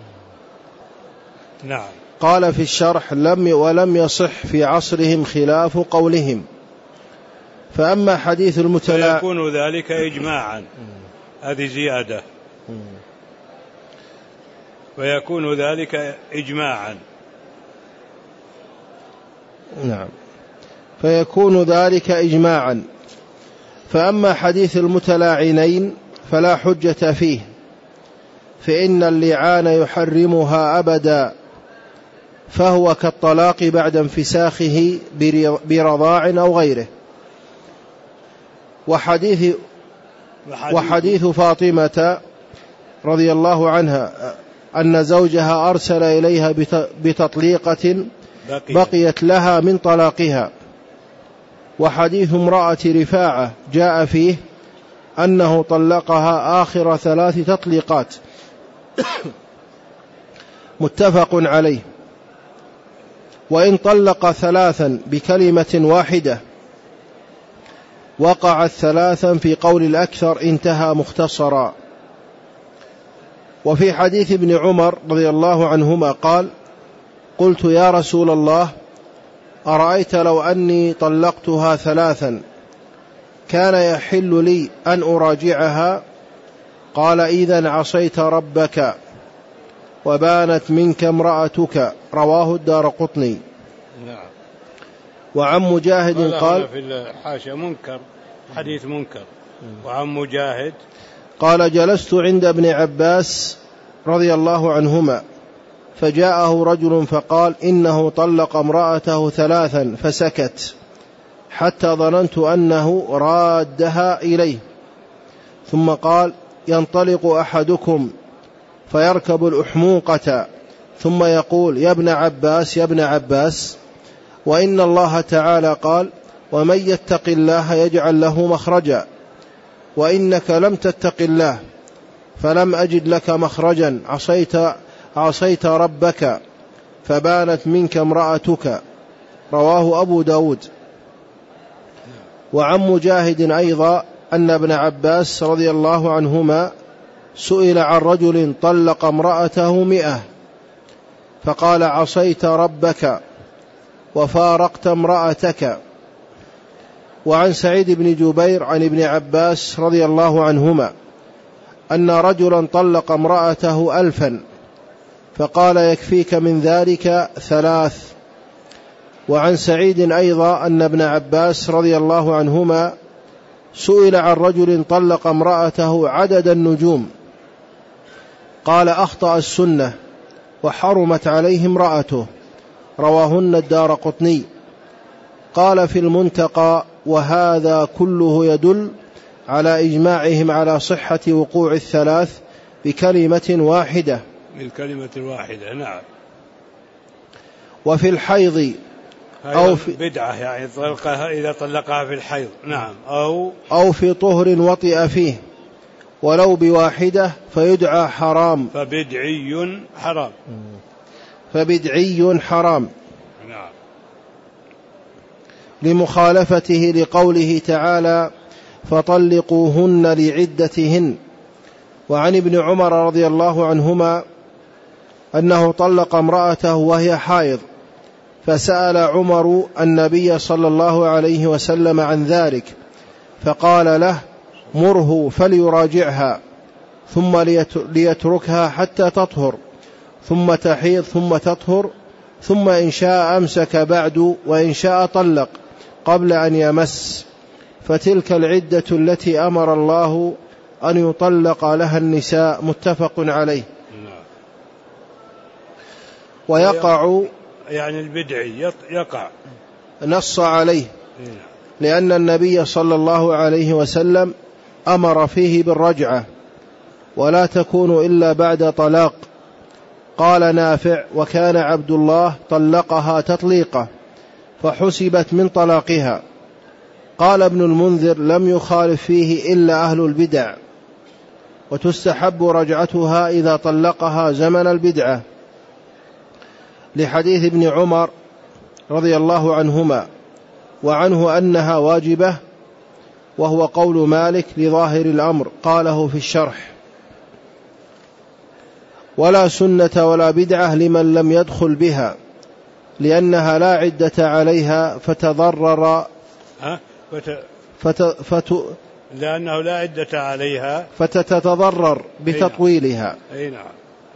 نعم. قال في الشرح لم ولم يصح في عصرهم خلاف قولهم. فأما حديث المتلا فيكون ذلك إجماعا، هذه زيادة، ويكون ذلك إجماعا. نعم، فيكون ذلك إجماعا. فأما حديث المتلاعنين فلا حجة فيه، فإن اللعان يحرمها أبدا، فهو كالطلاق بعد انفساخه برضاع أو غيره. وحديث, وحديث فاطمة رضي الله عنها أن زوجها أرسل إليها بتطليقة بقيت لها من طلاقها. وحديث امرأة رفاعة جاء فيه أنه طلقها آخر ثلاث تطليقات متفق عليه. وإن طلق ثلاثا بكلمة واحدة وقعت ثلاثا في قول الأكثر انتهى مختصرا. وفي حديث ابن عمر رضي الله عنهما قال قلت يا رسول الله أرأيت لو أني طلقتها ثلاثا كان يحل لي أن أراجعها؟ قال إذن عصيت ربك وبانت منك امرأتك. رواه الدارقطني. نعم. وعن مجاهد قال في الحاشية منكر، حديث منكر. وعن مجاهد قال جلست عند ابن عباس رضي الله عنهما فجاءه رجل فقال إنه طلق امرأته ثلاثا فسكت حتى ظننت أنه رادها إليه، ثم قال ينطلق أحدكم فيركب الأحموقة ثم يقول يا ابن عباس يا ابن عباس، وإن الله تعالى قال ومن يتق الله يجعل له مخرجا، وإنك لم تتق الله فلم أجد لك مخرجا عصيت, عصيت ربك فبانت منك امرأتك. رواه أبو داود. وعن مجاهد أيضا أن ابن عباس رضي الله عنهما سئل عن رجل طلق امرأته مئة فقال عصيت ربك وفارقت امرأتك. وعن سعيد بن جبير عن ابن عباس رضي الله عنهما أن رجلا طلق امرأته ألفا فقال يكفيك من ذلك ثلاث، وعن سعيد أيضا أن ابن عباس رضي الله عنهما سئل عن رجل طلق امرأته عدد النجوم، قال أخطأ السنة وحرمت عليه امرأته، رواهن الدارقطني. قال في المنتقى: وهذا كله يدل على إجماعهم على صحة وقوع الثلاث بكلمة واحدة بالكلمة الواحدة. نعم. وفي الحيض أو في بدعة، يعني طلقها إذا طلقها في الحيض. نعم. أو أو في طهر وطئ فيه ولو بواحدة فيدعى حرام، فبدعي حرام. فبدعي حرام. نعم. لمخالفته لقوله تعالى: فطلقوهن لعدتهن. وعن ابن عمر رضي الله عنهما أنه طلق امرأته وهي حائض، فسأل عمر النبي صلى الله عليه وسلم عن ذلك، فقال له: مره فليراجعها ثم ليتركها حتى تطهر ثم تحيض ثم تطهر، ثم إن شاء أمسك بعد وإن شاء طلق قبل أن يمس، فتلك العدة التي أمر الله أن يطلق لها النساء. متفق عليه. ويقع يعني البدعي يقع نص عليه، لأن النبي صلى الله عليه وسلم أمر فيه بالرجعة ولا تكون إلا بعد طلاق. قال نافع: وكان عبد الله طلقها تطليقة فحسبت من طلاقها. قال ابن المنذر: لم يخالف فيه إلا أهل البدع، وتستحب رجعتها إذا طلقها زمن البدعة، لحديث ابن عمر رضي الله عنهما، وعنه أنها واجبة، وهو قول مالك لظاهر الأمر، قاله في الشرح. ولا سنة ولا بدعة لمن لم يدخل بها، لأنها لا عدة عليها فتضرر ها؟ فت... فت... فت... لأنه لا عدة عليها فتتضرر بتطويلها. أي نعم.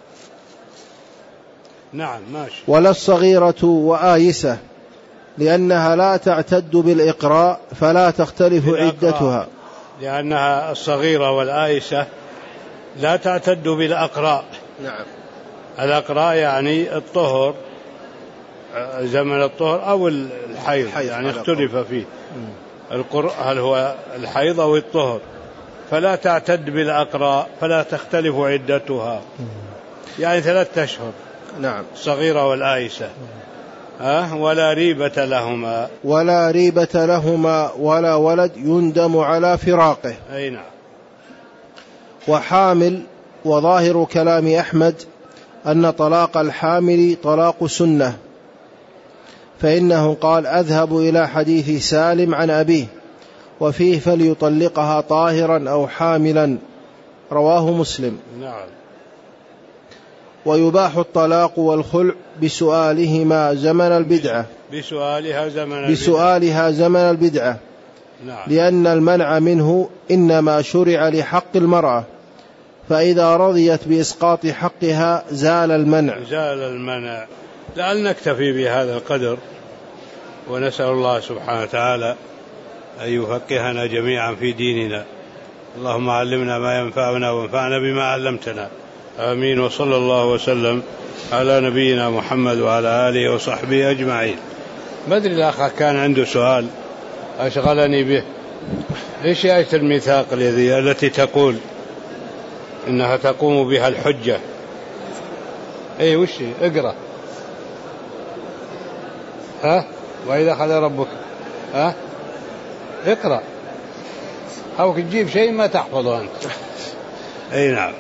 نعم ماشي. ولا الصغيرة وآيسة، لأنها لا تعتد بالإقراء فلا تختلف بالإقراء. عدتها، لأنها الصغيرة والآيسة لا تعتد بالأقراء. نعم. الأقراء يعني الطهر، زمن الطهر أو الحيض، يعني اختلف فيه القرء، هل هو الحيض أو الطهر، فلا تعتد بالأقراء فلا تختلف عدتها، يعني ثلاثة أشهر. نعم. الصغيرة والآيسة. أه؟ ولا ريبة لهما ولا ريبة لهما ولا ولد يندم على فراقه. أي نعم. وحامل، وظاهر كلام أحمد أن طلاق الحامل طلاق سنة، فإنه قال: أذهب إلى حديث سالم عن أبيه وفيه فليطلقها طاهرا أو حاملا، رواه مسلم. نعم. ويباح الطلاق والخلع بسؤالهما زمن البدعة بسؤالها زمن بسؤالها زمن البدعة. نعم. لأن المنع منه إنما شرع لحق المرأة، فإذا رضيت بإسقاط حقها زال المنع زال المنع. لعل نكتفي بهذا القدر، ونسأل الله سبحانه وتعالى أن يفقهنا جميعا في ديننا. اللهم علمنا ما ينفعنا وانفعنا بما علمتنا. آمين. وصلى الله وسلم على نبينا محمد وعلى آله وصحبه أجمعين. بدري الأخ كان عنده سؤال أشغلني به. إيش آية الميثاق الذي التي تقول إنها تقوم بها الحجة؟ أي وش اقرأ. ها؟ وإذا أخذ ربك ها؟ اقرأ، أو تجيب شيء ما تحفظه أنت. أي نعم.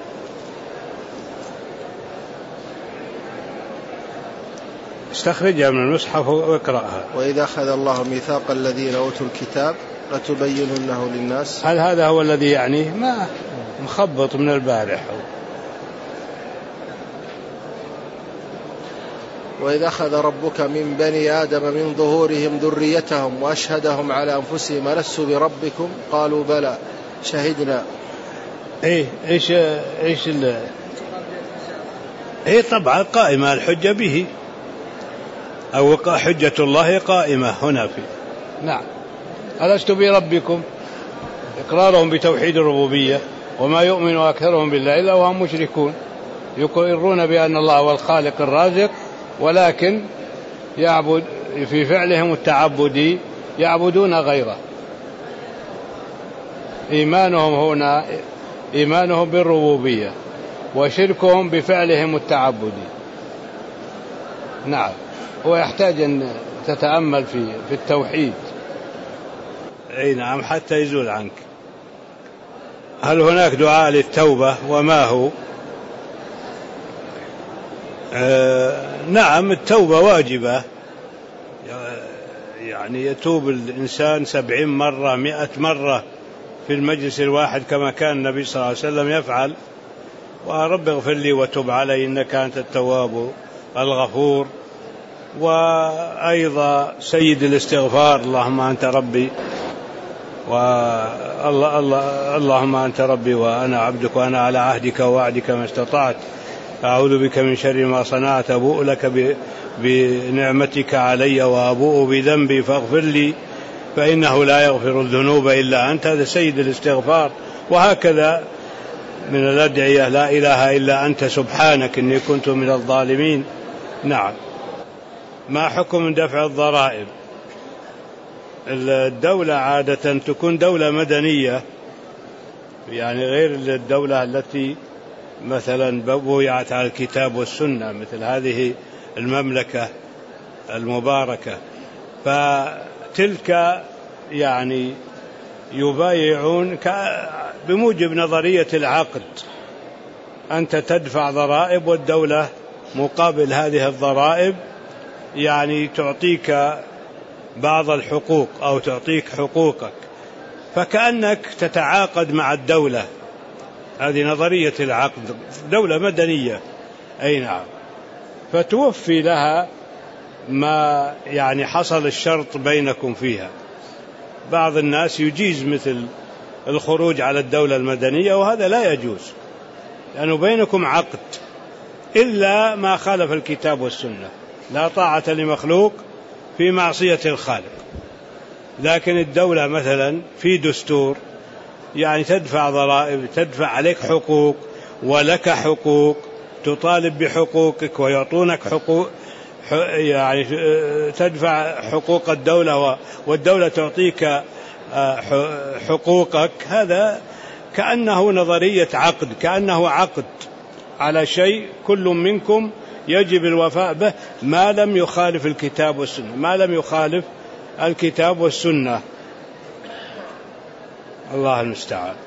استخرجها من المصحف واقرأها. وإذا أخذ الله ميثاق الذين أوتوا الكتاب لتبيننه للناس. هل هذا هو الذي يعني ما مخبط من البارح؟ وإذا أخذ ربك من بني آدم من ظهورهم ذريتهم وأشهدهم على أنفسهم ألست بربكم قالوا بلى شهدنا. إيه إيش إيش ال إيه طبعا قائمة الحجة به. أو حجة الله قائمة هنا في نعم. ألست بربكم إقرارهم بتوحيد الربوبية، وما يؤمن أكثرهم بالله إلا وهم مشركون، يقرون بأن الله هو الخالق الرازق، ولكن يعبد في فعلهم التعبدي يعبدون غيره. إيمانهم هنا إيمانهم بالربوبية، وشركهم بفعلهم التعبدي. نعم. هو يحتاج أن تتأمل في في التوحيد. أي نعم، حتى يزول عنك. هل هناك دعاء للتوبة وما هو؟ آه نعم، التوبة واجبة، يعني يتوب الإنسان سبعين مرة مئة مرة في المجلس الواحد كما كان النبي صلى الله عليه وسلم يفعل. ورب اغفر لي وتب علي إنك أنت التواب الغفور. وأيضا سيد الاستغفار، اللهم أنت ربي والله الله اللهم أنت ربي وأنا عبدك وأنا على عهدك ووعدك ما استطعت، أعوذ بك من شر ما صنعت، أبوء لك بنعمتك علي وأبوء بذنبي فاغفر لي فإنه لا يغفر الذنوب إلا أنت. هذا سيد الاستغفار. وهكذا من الأدعية لا إله إلا أنت سبحانك إني كنت من الظالمين. نعم. ما حكم دفع الضرائب؟ الدولة عادة تكون دولة مدنية، يعني غير الدولة التي مثلا بويعت على الكتاب والسنة مثل هذه المملكة المباركة، فتلك يعني يبايعون بموجب نظرية العقد، أنت تدفع ضرائب والدولة مقابل هذه الضرائب يعني تعطيك بعض الحقوق أو تعطيك حقوقك، فكأنك تتعاقد مع الدولة. هذه نظرية العقد، دولة مدنية. أي نعم. فتوفي لها ما يعني حصل الشرط بينكم فيها. بعض الناس يجيز مثل الخروج على الدولة المدنية، وهذا لا يجوز لأنه بينكم عقد، إلا ما خالف الكتاب والسنة. لا طاعة لمخلوق في معصية الخالق. لكن الدولة مثلا في دستور، يعني تدفع ضرائب، تدفع عليك حقوق ولك حقوق، تطالب بحقوقك ويعطونك حقوق، يعني تدفع حقوق الدولة والدولة تعطيك حقوقك. هذا كأنه نظرية عقد، كأنه عقد على شيء كل منكم يجب الوفاء به ما لم يخالف الكتاب والسنة، ما لم يخالف الكتاب والسنة. الله المستعان.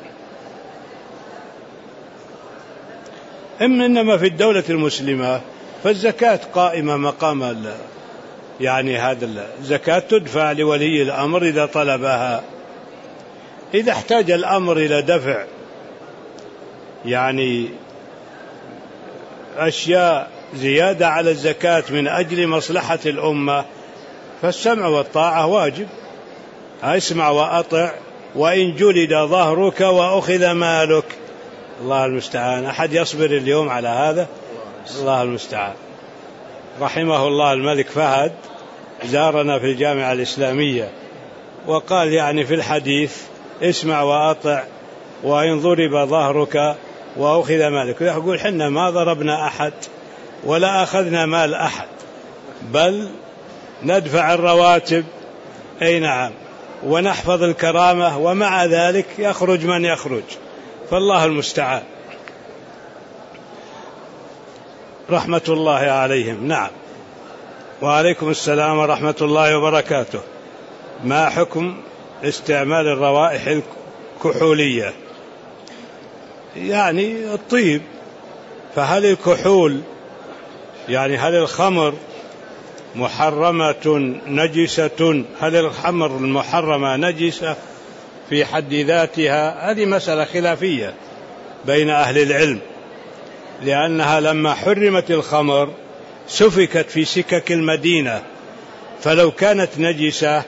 إنما في الدولة المسلمة فالزكاة قائمة مقام يعني هذا الزكاة تدفع لولي الأمر إذا طلبها. إذا احتاج الأمر إلى دفع يعني أشياء زيادة على الزكاة من أجل مصلحة الأمة فالسمع والطاعة واجب. اسمع وأطع وإن جلد ظهرك وأخذ مالك. الله المستعان. أحد يصبر اليوم على هذا؟ الله المستعان. رحمه الله الملك فهد زارنا في الجامعة الإسلامية وقال يعني في الحديث اسمع وأطع وإن ضرب ظهرك وأخذ مالك. يقول حنا ما ضربنا أحد ولا أخذنا مال أحد، بل ندفع الرواتب. أي نعم. ونحفظ الكرامة، ومع ذلك يخرج من يخرج، فالله المستعان. رحمة الله عليهم. نعم. وعليكم السلام ورحمة الله وبركاته. ما حكم استعمال الروائح الكحولية؟ يعني الطيب. فهل الكحول يعني هل الخمر محرمة نجسة؟ هل الخمر المحرمة نجسة في حد ذاتها؟ هذه مسألة خلافية بين أهل العلم، لأنها لما حرمت الخمر سفكت في سكك المدينة، فلو كانت نجسة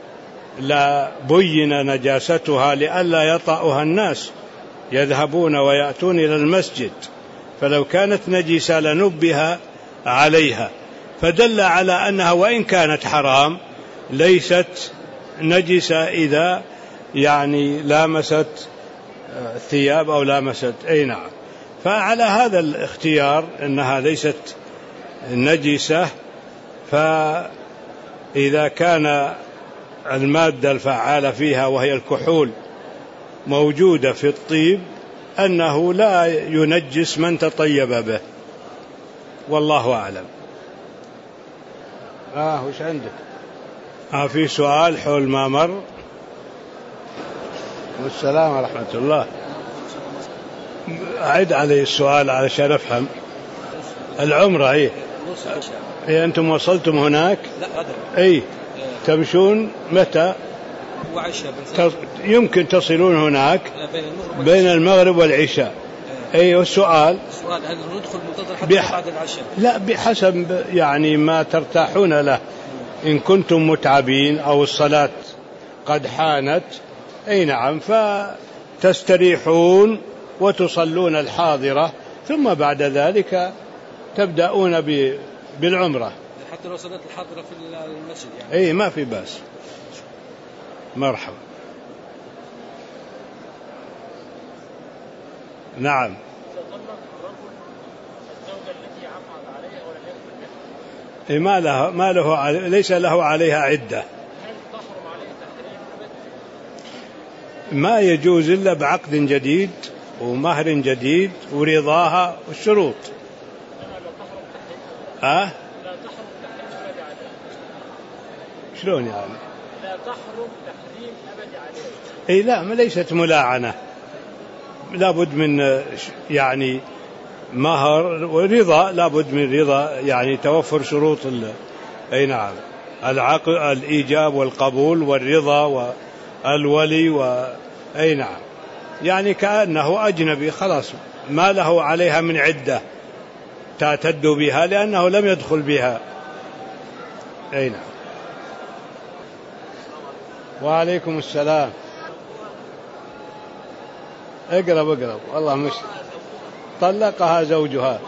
لبين نجاستها لئلا يطأها الناس يذهبون ويأتون إلى المسجد، فلو كانت نجسة لنبه عليها. فدل على أنها وإن كانت حرام ليست نجسة إذا يعني لامست الثياب أو لامست أي نعم. فعلى هذا الاختيار أنها ليست نجسة، فإذا كان المادة الفعالة فيها وهي الكحول موجودة في الطيب أنه لا ينجس من تطيب به، والله أعلم. آه وش عندك؟ آه في سؤال حول ما مر. والسلام ورحمة الله. أعد علي السؤال علشان أفهم. العمرة إيه؟ إيه أنتم وصلتم هناك؟ لا غدا. إيه تمشون متى؟ يمكن تصلون هناك بين المغرب والعشاء. أي والسؤال؟ السؤال هل ندخل منتظر حتى بح... بعد العشاء؟ لا بحسب يعني ما ترتاحون له. إن كنتم متعبين أو الصلاة قد حانت أي نعم فتستريحون وتصلون الحاضرة، ثم بعد ذلك تبدأون ب... بالعمرة حتى لو صلت الحاضرة في المسجد يعني. أي ما في بأس. مرحبا. نعم. إيه ما له ما له ليس له عليها عدة. ما يجوز إلا بعقد جديد ومهر جديد ورضاها والشروط. ها؟ شلون يعني؟ لا تحرم تحريم أبدي عليه. اي لا ما ليست ملاعنة، لابد من يعني مهر ورضا، لابد من رضا يعني توفر شروط اي نعم العقد الإيجاب والقبول والرضا والولي واي نعم، يعني كأنه أجنبي خلاص ما له عليها من عدة تعتد بها لأنه لم يدخل بها. اي نعم. وعليكم السلام. اقرب اقرب والله مش طلقها زوجها،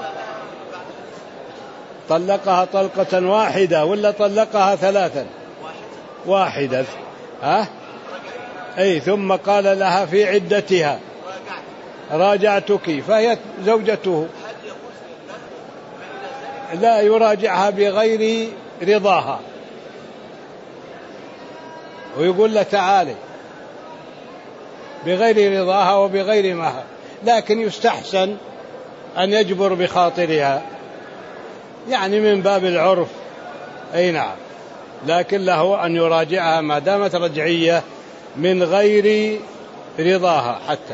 طلقها طلقة واحدة ولا طلقها ثلاثا؟ واحدة. ها؟ أي ثم قال لها في عدتها راجعتك فهي زوجته، لا يراجعها بغير رضاها ويقول له تعالي بغير رضاها وبغير مهر، لكن يستحسن أن يجبر بخاطرها يعني من باب العرف. أي نعم، لكن له أن يراجعها ما دامت رجعية من غير رضاها حتى.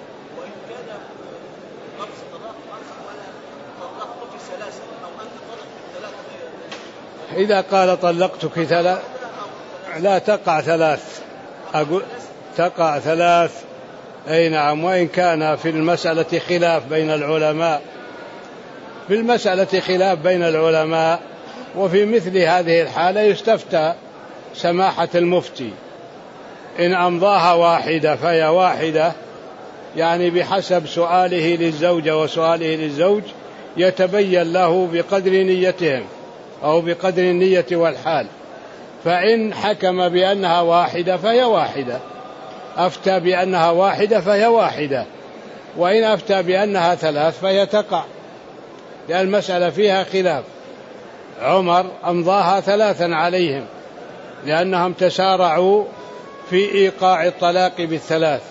إذا قال طلقتك ثلاث لا تقع ثلاث، أقول تقع ثلاث. أي نعم، وإن كان في المسألة خلاف بين العلماء، في المسألة خلاف بين العلماء، وفي مثل هذه الحالة يستفتى سماحة المفتي إن أمضاها واحدة فهي واحدة، يعني بحسب سؤاله للزوجة وسؤاله للزوج يتبين له بقدر نيتهم أو بقدر النية والحال، فإن حكم بأنها واحدة فهي واحدة، أفتى بأنها واحدة فهي واحدة، وإن أفتى بأنها ثلاث فهي تقع، لأن المسألة فيها خلاف. عمر أمضاها ثلاثا عليهم لأنهم تسارعوا في إيقاع الطلاق بالثلاث.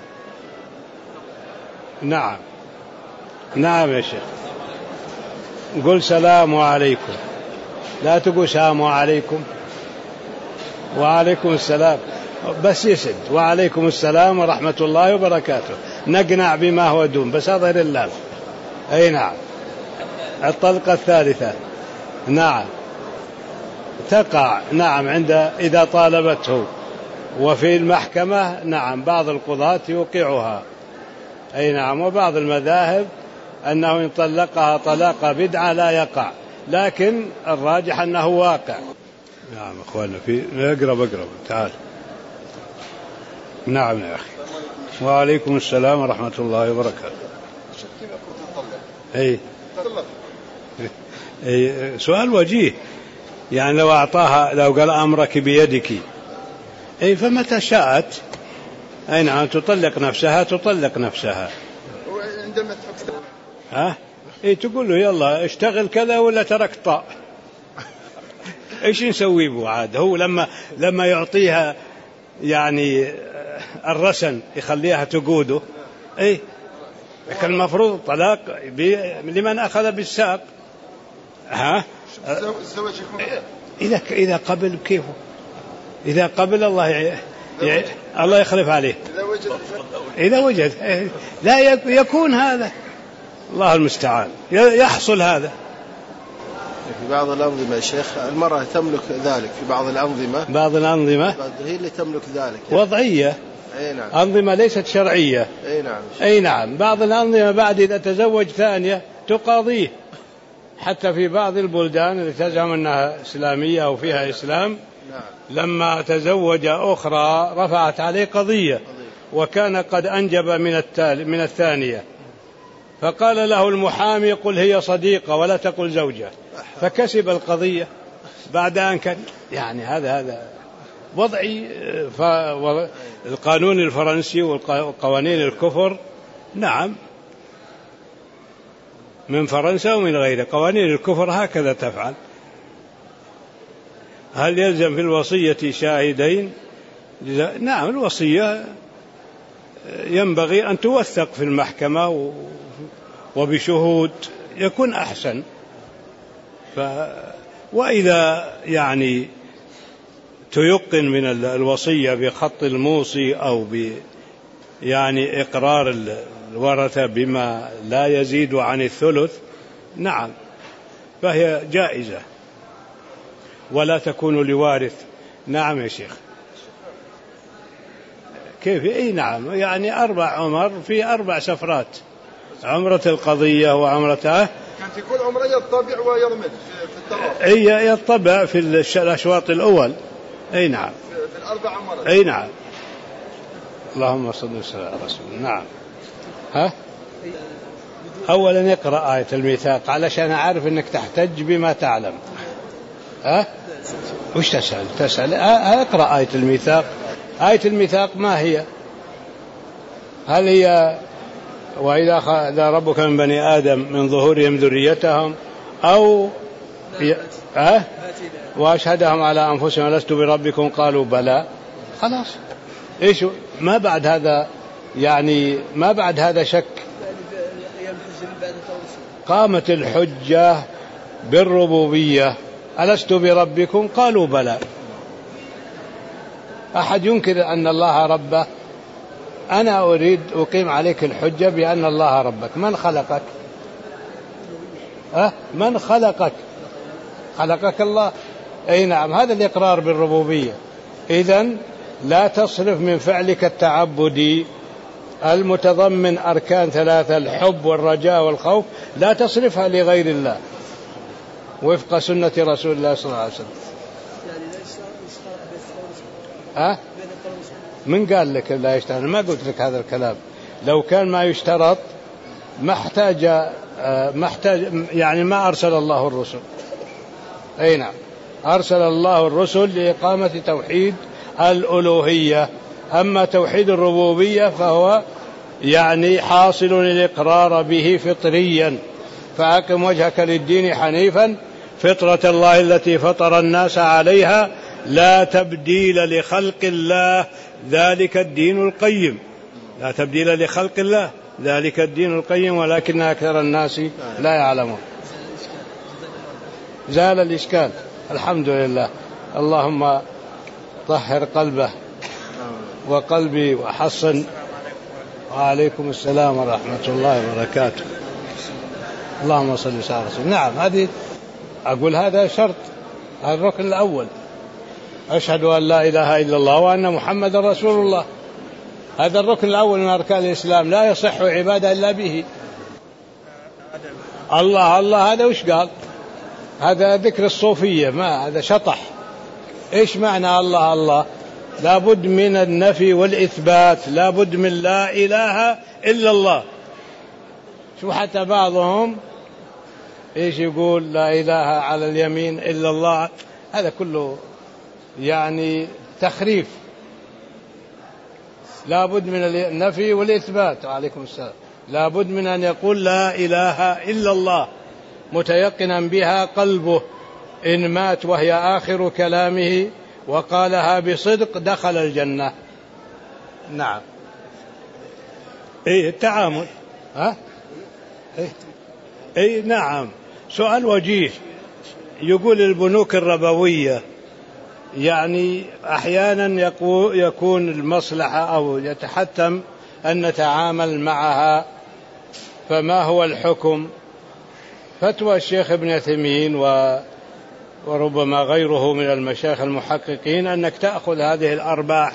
نعم نعم يا شيخ. قل سلام عليكم، لا تقول سلام عليكم. وعليكم السلام بس يسد. وعليكم السلام ورحمة الله وبركاته. نقنع بما هو دون بس أظهر اللام. أي نعم. الطلقة الثالثة نعم تقع نعم عند إذا طالبته، وفي المحكمة نعم بعض القضاة يوقعها. أي نعم. وبعض المذاهب أنه إن طلقها طلاق بدعة لا يقع، لكن الراجح أنه واقع. نعم أخوانا في اقرب اقرب تعال. نعم يا أخي. وعليكم السلام ورحمة الله وبركاته. أي سؤال وجيه، يعني لو أعطاها، لو قال أمرك بيدك، أي فمتى شاءت أي نعم تطلق نفسها تطلق نفسها. عندما تحب ها أي تقول له يلا اشتغل كذا ولا ترك طاء. إيش نسوي به عاد؟ هو لما لما يعطيها يعني الرسن يخليها تقوده، أي كان المفروض طلاق لمن أخذ بالساق. ها إذا إذا قبل كيفه؟ إذا قبل الله ي... ي... الله يخلف عليه. إذا وجد لا يكون هذا، الله المستعان، يحصل هذا. في بعض الأنظمة يا شيخ المرأة تملك ذلك، في بعض الأنظمة بعض الأنظمة هي اللي تملك ذلك وضعية. أي نعم. أنظمة ليست شرعية. أي نعم. أي نعم. بعض الأنظمة بعد إذا تزوج ثانية تقاضيه، حتى في بعض البلدان التي تزعم أنها إسلامية أو فيها إسلام، نعم. لما تزوج أخرى رفعت عليه قضية، وكان قد أنجب من التالي من الثانية، فقال له المحامي قل هي صديقة ولا تقل زوجة، فكسب القضية بعد أن كان يعني هذا هذا وضعي. القانون الفرنسي وقوانين الكفر نعم من فرنسا ومن غيره، قوانين الكفر هكذا تفعل. هل يلزم في الوصية شاهدين؟ نعم، الوصية ينبغي أن توثق في المحكمة وبشهود يكون أحسن. ف وإذا يعني تيقن من الوصية بخط الموصي أو ب يعني إقرار الورثة بما لا يزيد عن الثلث، نعم فهي جائزة ولا تكون لوارث. نعم يا شيخ. كيف؟ اي نعم، يعني أربع عمر في أربع سفرات، عمرة القضية وعمرتها. كانت يكون عمره يطبع ويرمد في الطواف. اي يطبع في الأشواط الأول. اي نعم. في الأربع عمرات. اي نعم. اللهم صل وسلم على رسول الله. نعم. ها؟ أولا اقرأ آية الميثاق علشان أعرف أنك تحتج بما تعلم. ها؟ وش تسأل؟ تسأل اقرأ آية الميثاق. آية الميثاق ما هي؟ هل هي وإذا أخذ ربك من بني آدم من ظهورهم ذريتهم أو ها؟ وأشهدهم على أنفسهم لست بربكم قالوا بلى. خلاص. إيش ما بعد هذا؟ يعني ما بعد هذا شك. قامت الحجة بالربوبية، ألست بربكم قالوا بلى. أحد ينكر أن الله ربه؟ أنا أريد أقيم عليك الحجة بأن الله ربك. من خلقك؟ أه؟ من خلقك؟ خلقك الله. أي نعم، هذا الإقرار بالربوبية. إذن لا تصرف من فعلك التعبدي المتضمن أركان ثلاثة، الحب والرجاء والخوف، لا تصرفها لغير الله وفق سنة رسول الله صلى الله عليه وسلم. ها؟ من قال لك لا يشترط؟ ما قلت لك هذا الكلام. لو كان ما يشترط ما احتاج ما احتاج يعني ما أرسل الله الرسل. أي نعم، أرسل الله الرسل لإقامة توحيد الألوهية. أما توحيد الربوبية فهو يعني حاصل الإقرار به فطريا. فأقم وجهك للدين حنيفا فطرة الله التي فطر الناس عليها لا تبديل لخلق الله ذلك الدين القيم. لا تبديل لخلق الله ذلك الدين القيم ولكن أكثر الناس لا يعلمون. زال الإشكال الحمد لله. اللهم طهر قلبه وقلبي وحصن. وعليكم السلام ورحمة الله وبركاته. اللهم صل وسلم على رسول الله. نعم، هذه أقول هذا شرط، هذا الركن الأول، أشهد أن لا إله إلا الله وأن محمد رسول الله. هذا الركن الأول من أركان الإسلام، لا يصح عبادة إلا به. الله الله هذا وش قال؟ هذا ذكر الصوفية، ما هذا شطح. إيش معنى الله الله؟ لابد من النفي والإثبات، لابد من لا إله إلا الله. شو حتى بعضهم إيش يقول لا إله على اليمين إلا الله، هذا كله يعني تخريف. لا بد من النفي والإثبات. وعليكم السلام. لا بد من أن يقول لا إله إلا الله متيقنا بها قلبه، إن مات وهي آخر كلامه وقالها بصدق دخل الجنة. نعم. إيه التعامل. ها؟ إيه؟ إيه نعم. سؤال وجيه. يقول البنوك الربوية يعني أحيانا يكون المصلحة أو يتحتم أن نتعامل معها، فما هو الحكم؟ فتوى الشيخ ابن عثيمين وربما غيره من المشايخ المحققين أنك تأخذ هذه الأرباح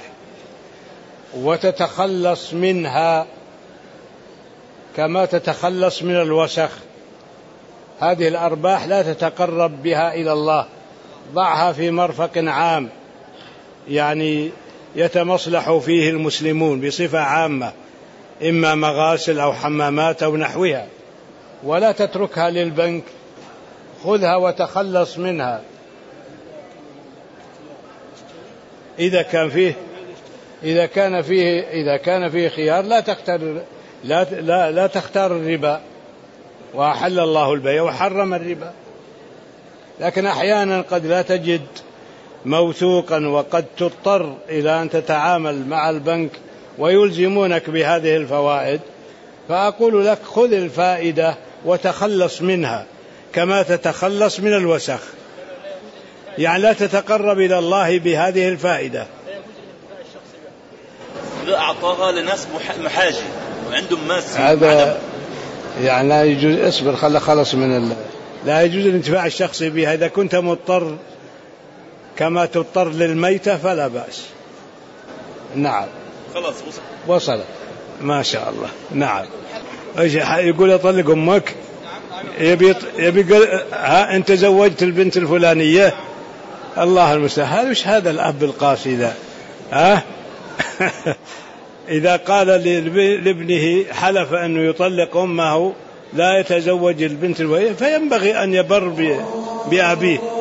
وتتخلص منها كما تتخلص من الوسخ. هذه الأرباح لا تتقرب بها إلى الله، ضعها في مرفق عام يعني يتمصلح فيه المسلمون بصفة عامة، إما مغاسل أو حمامات أو نحوها، ولا تتركها للبنك، خذها وتخلص منها. إذا كان فيه إذا كان فيه إذا كان فيه خيار لا تختار لا لا لا تختار الربا، وأحل الله البيع وحرم الربا. لكن أحيانا قد لا تجد موثوقا وقد تضطر إلى أن تتعامل مع البنك ويلزمونك بهذه الفوائد، فأقول لك خذ الفائدة وتخلص منها كما تتخلص من الوسخ، يعني لا تتقرب إلى الله بهذه الفائدة. إذا أعطاها لناس محاجي وعندهم ماس هذا يعني لا يجوز. اصبر خل خلص من ال... لا يجوز الانتفاع الشخصي بها. إذا كنت مضطر كما تضطر للميتة فلا بأس. نعم خلاص وصل وصل ما شاء الله. نعم. يقول أطلق أمك، يبي يبي ها أنت زوجت البنت الفلانية، الله المستعان. وش هذا الأب القاسي ذا؟ ها إذا قال لابنه حلف أنه يطلق أمه لا يتزوج البنت الفلانية، فينبغي أن يبر بأبيه.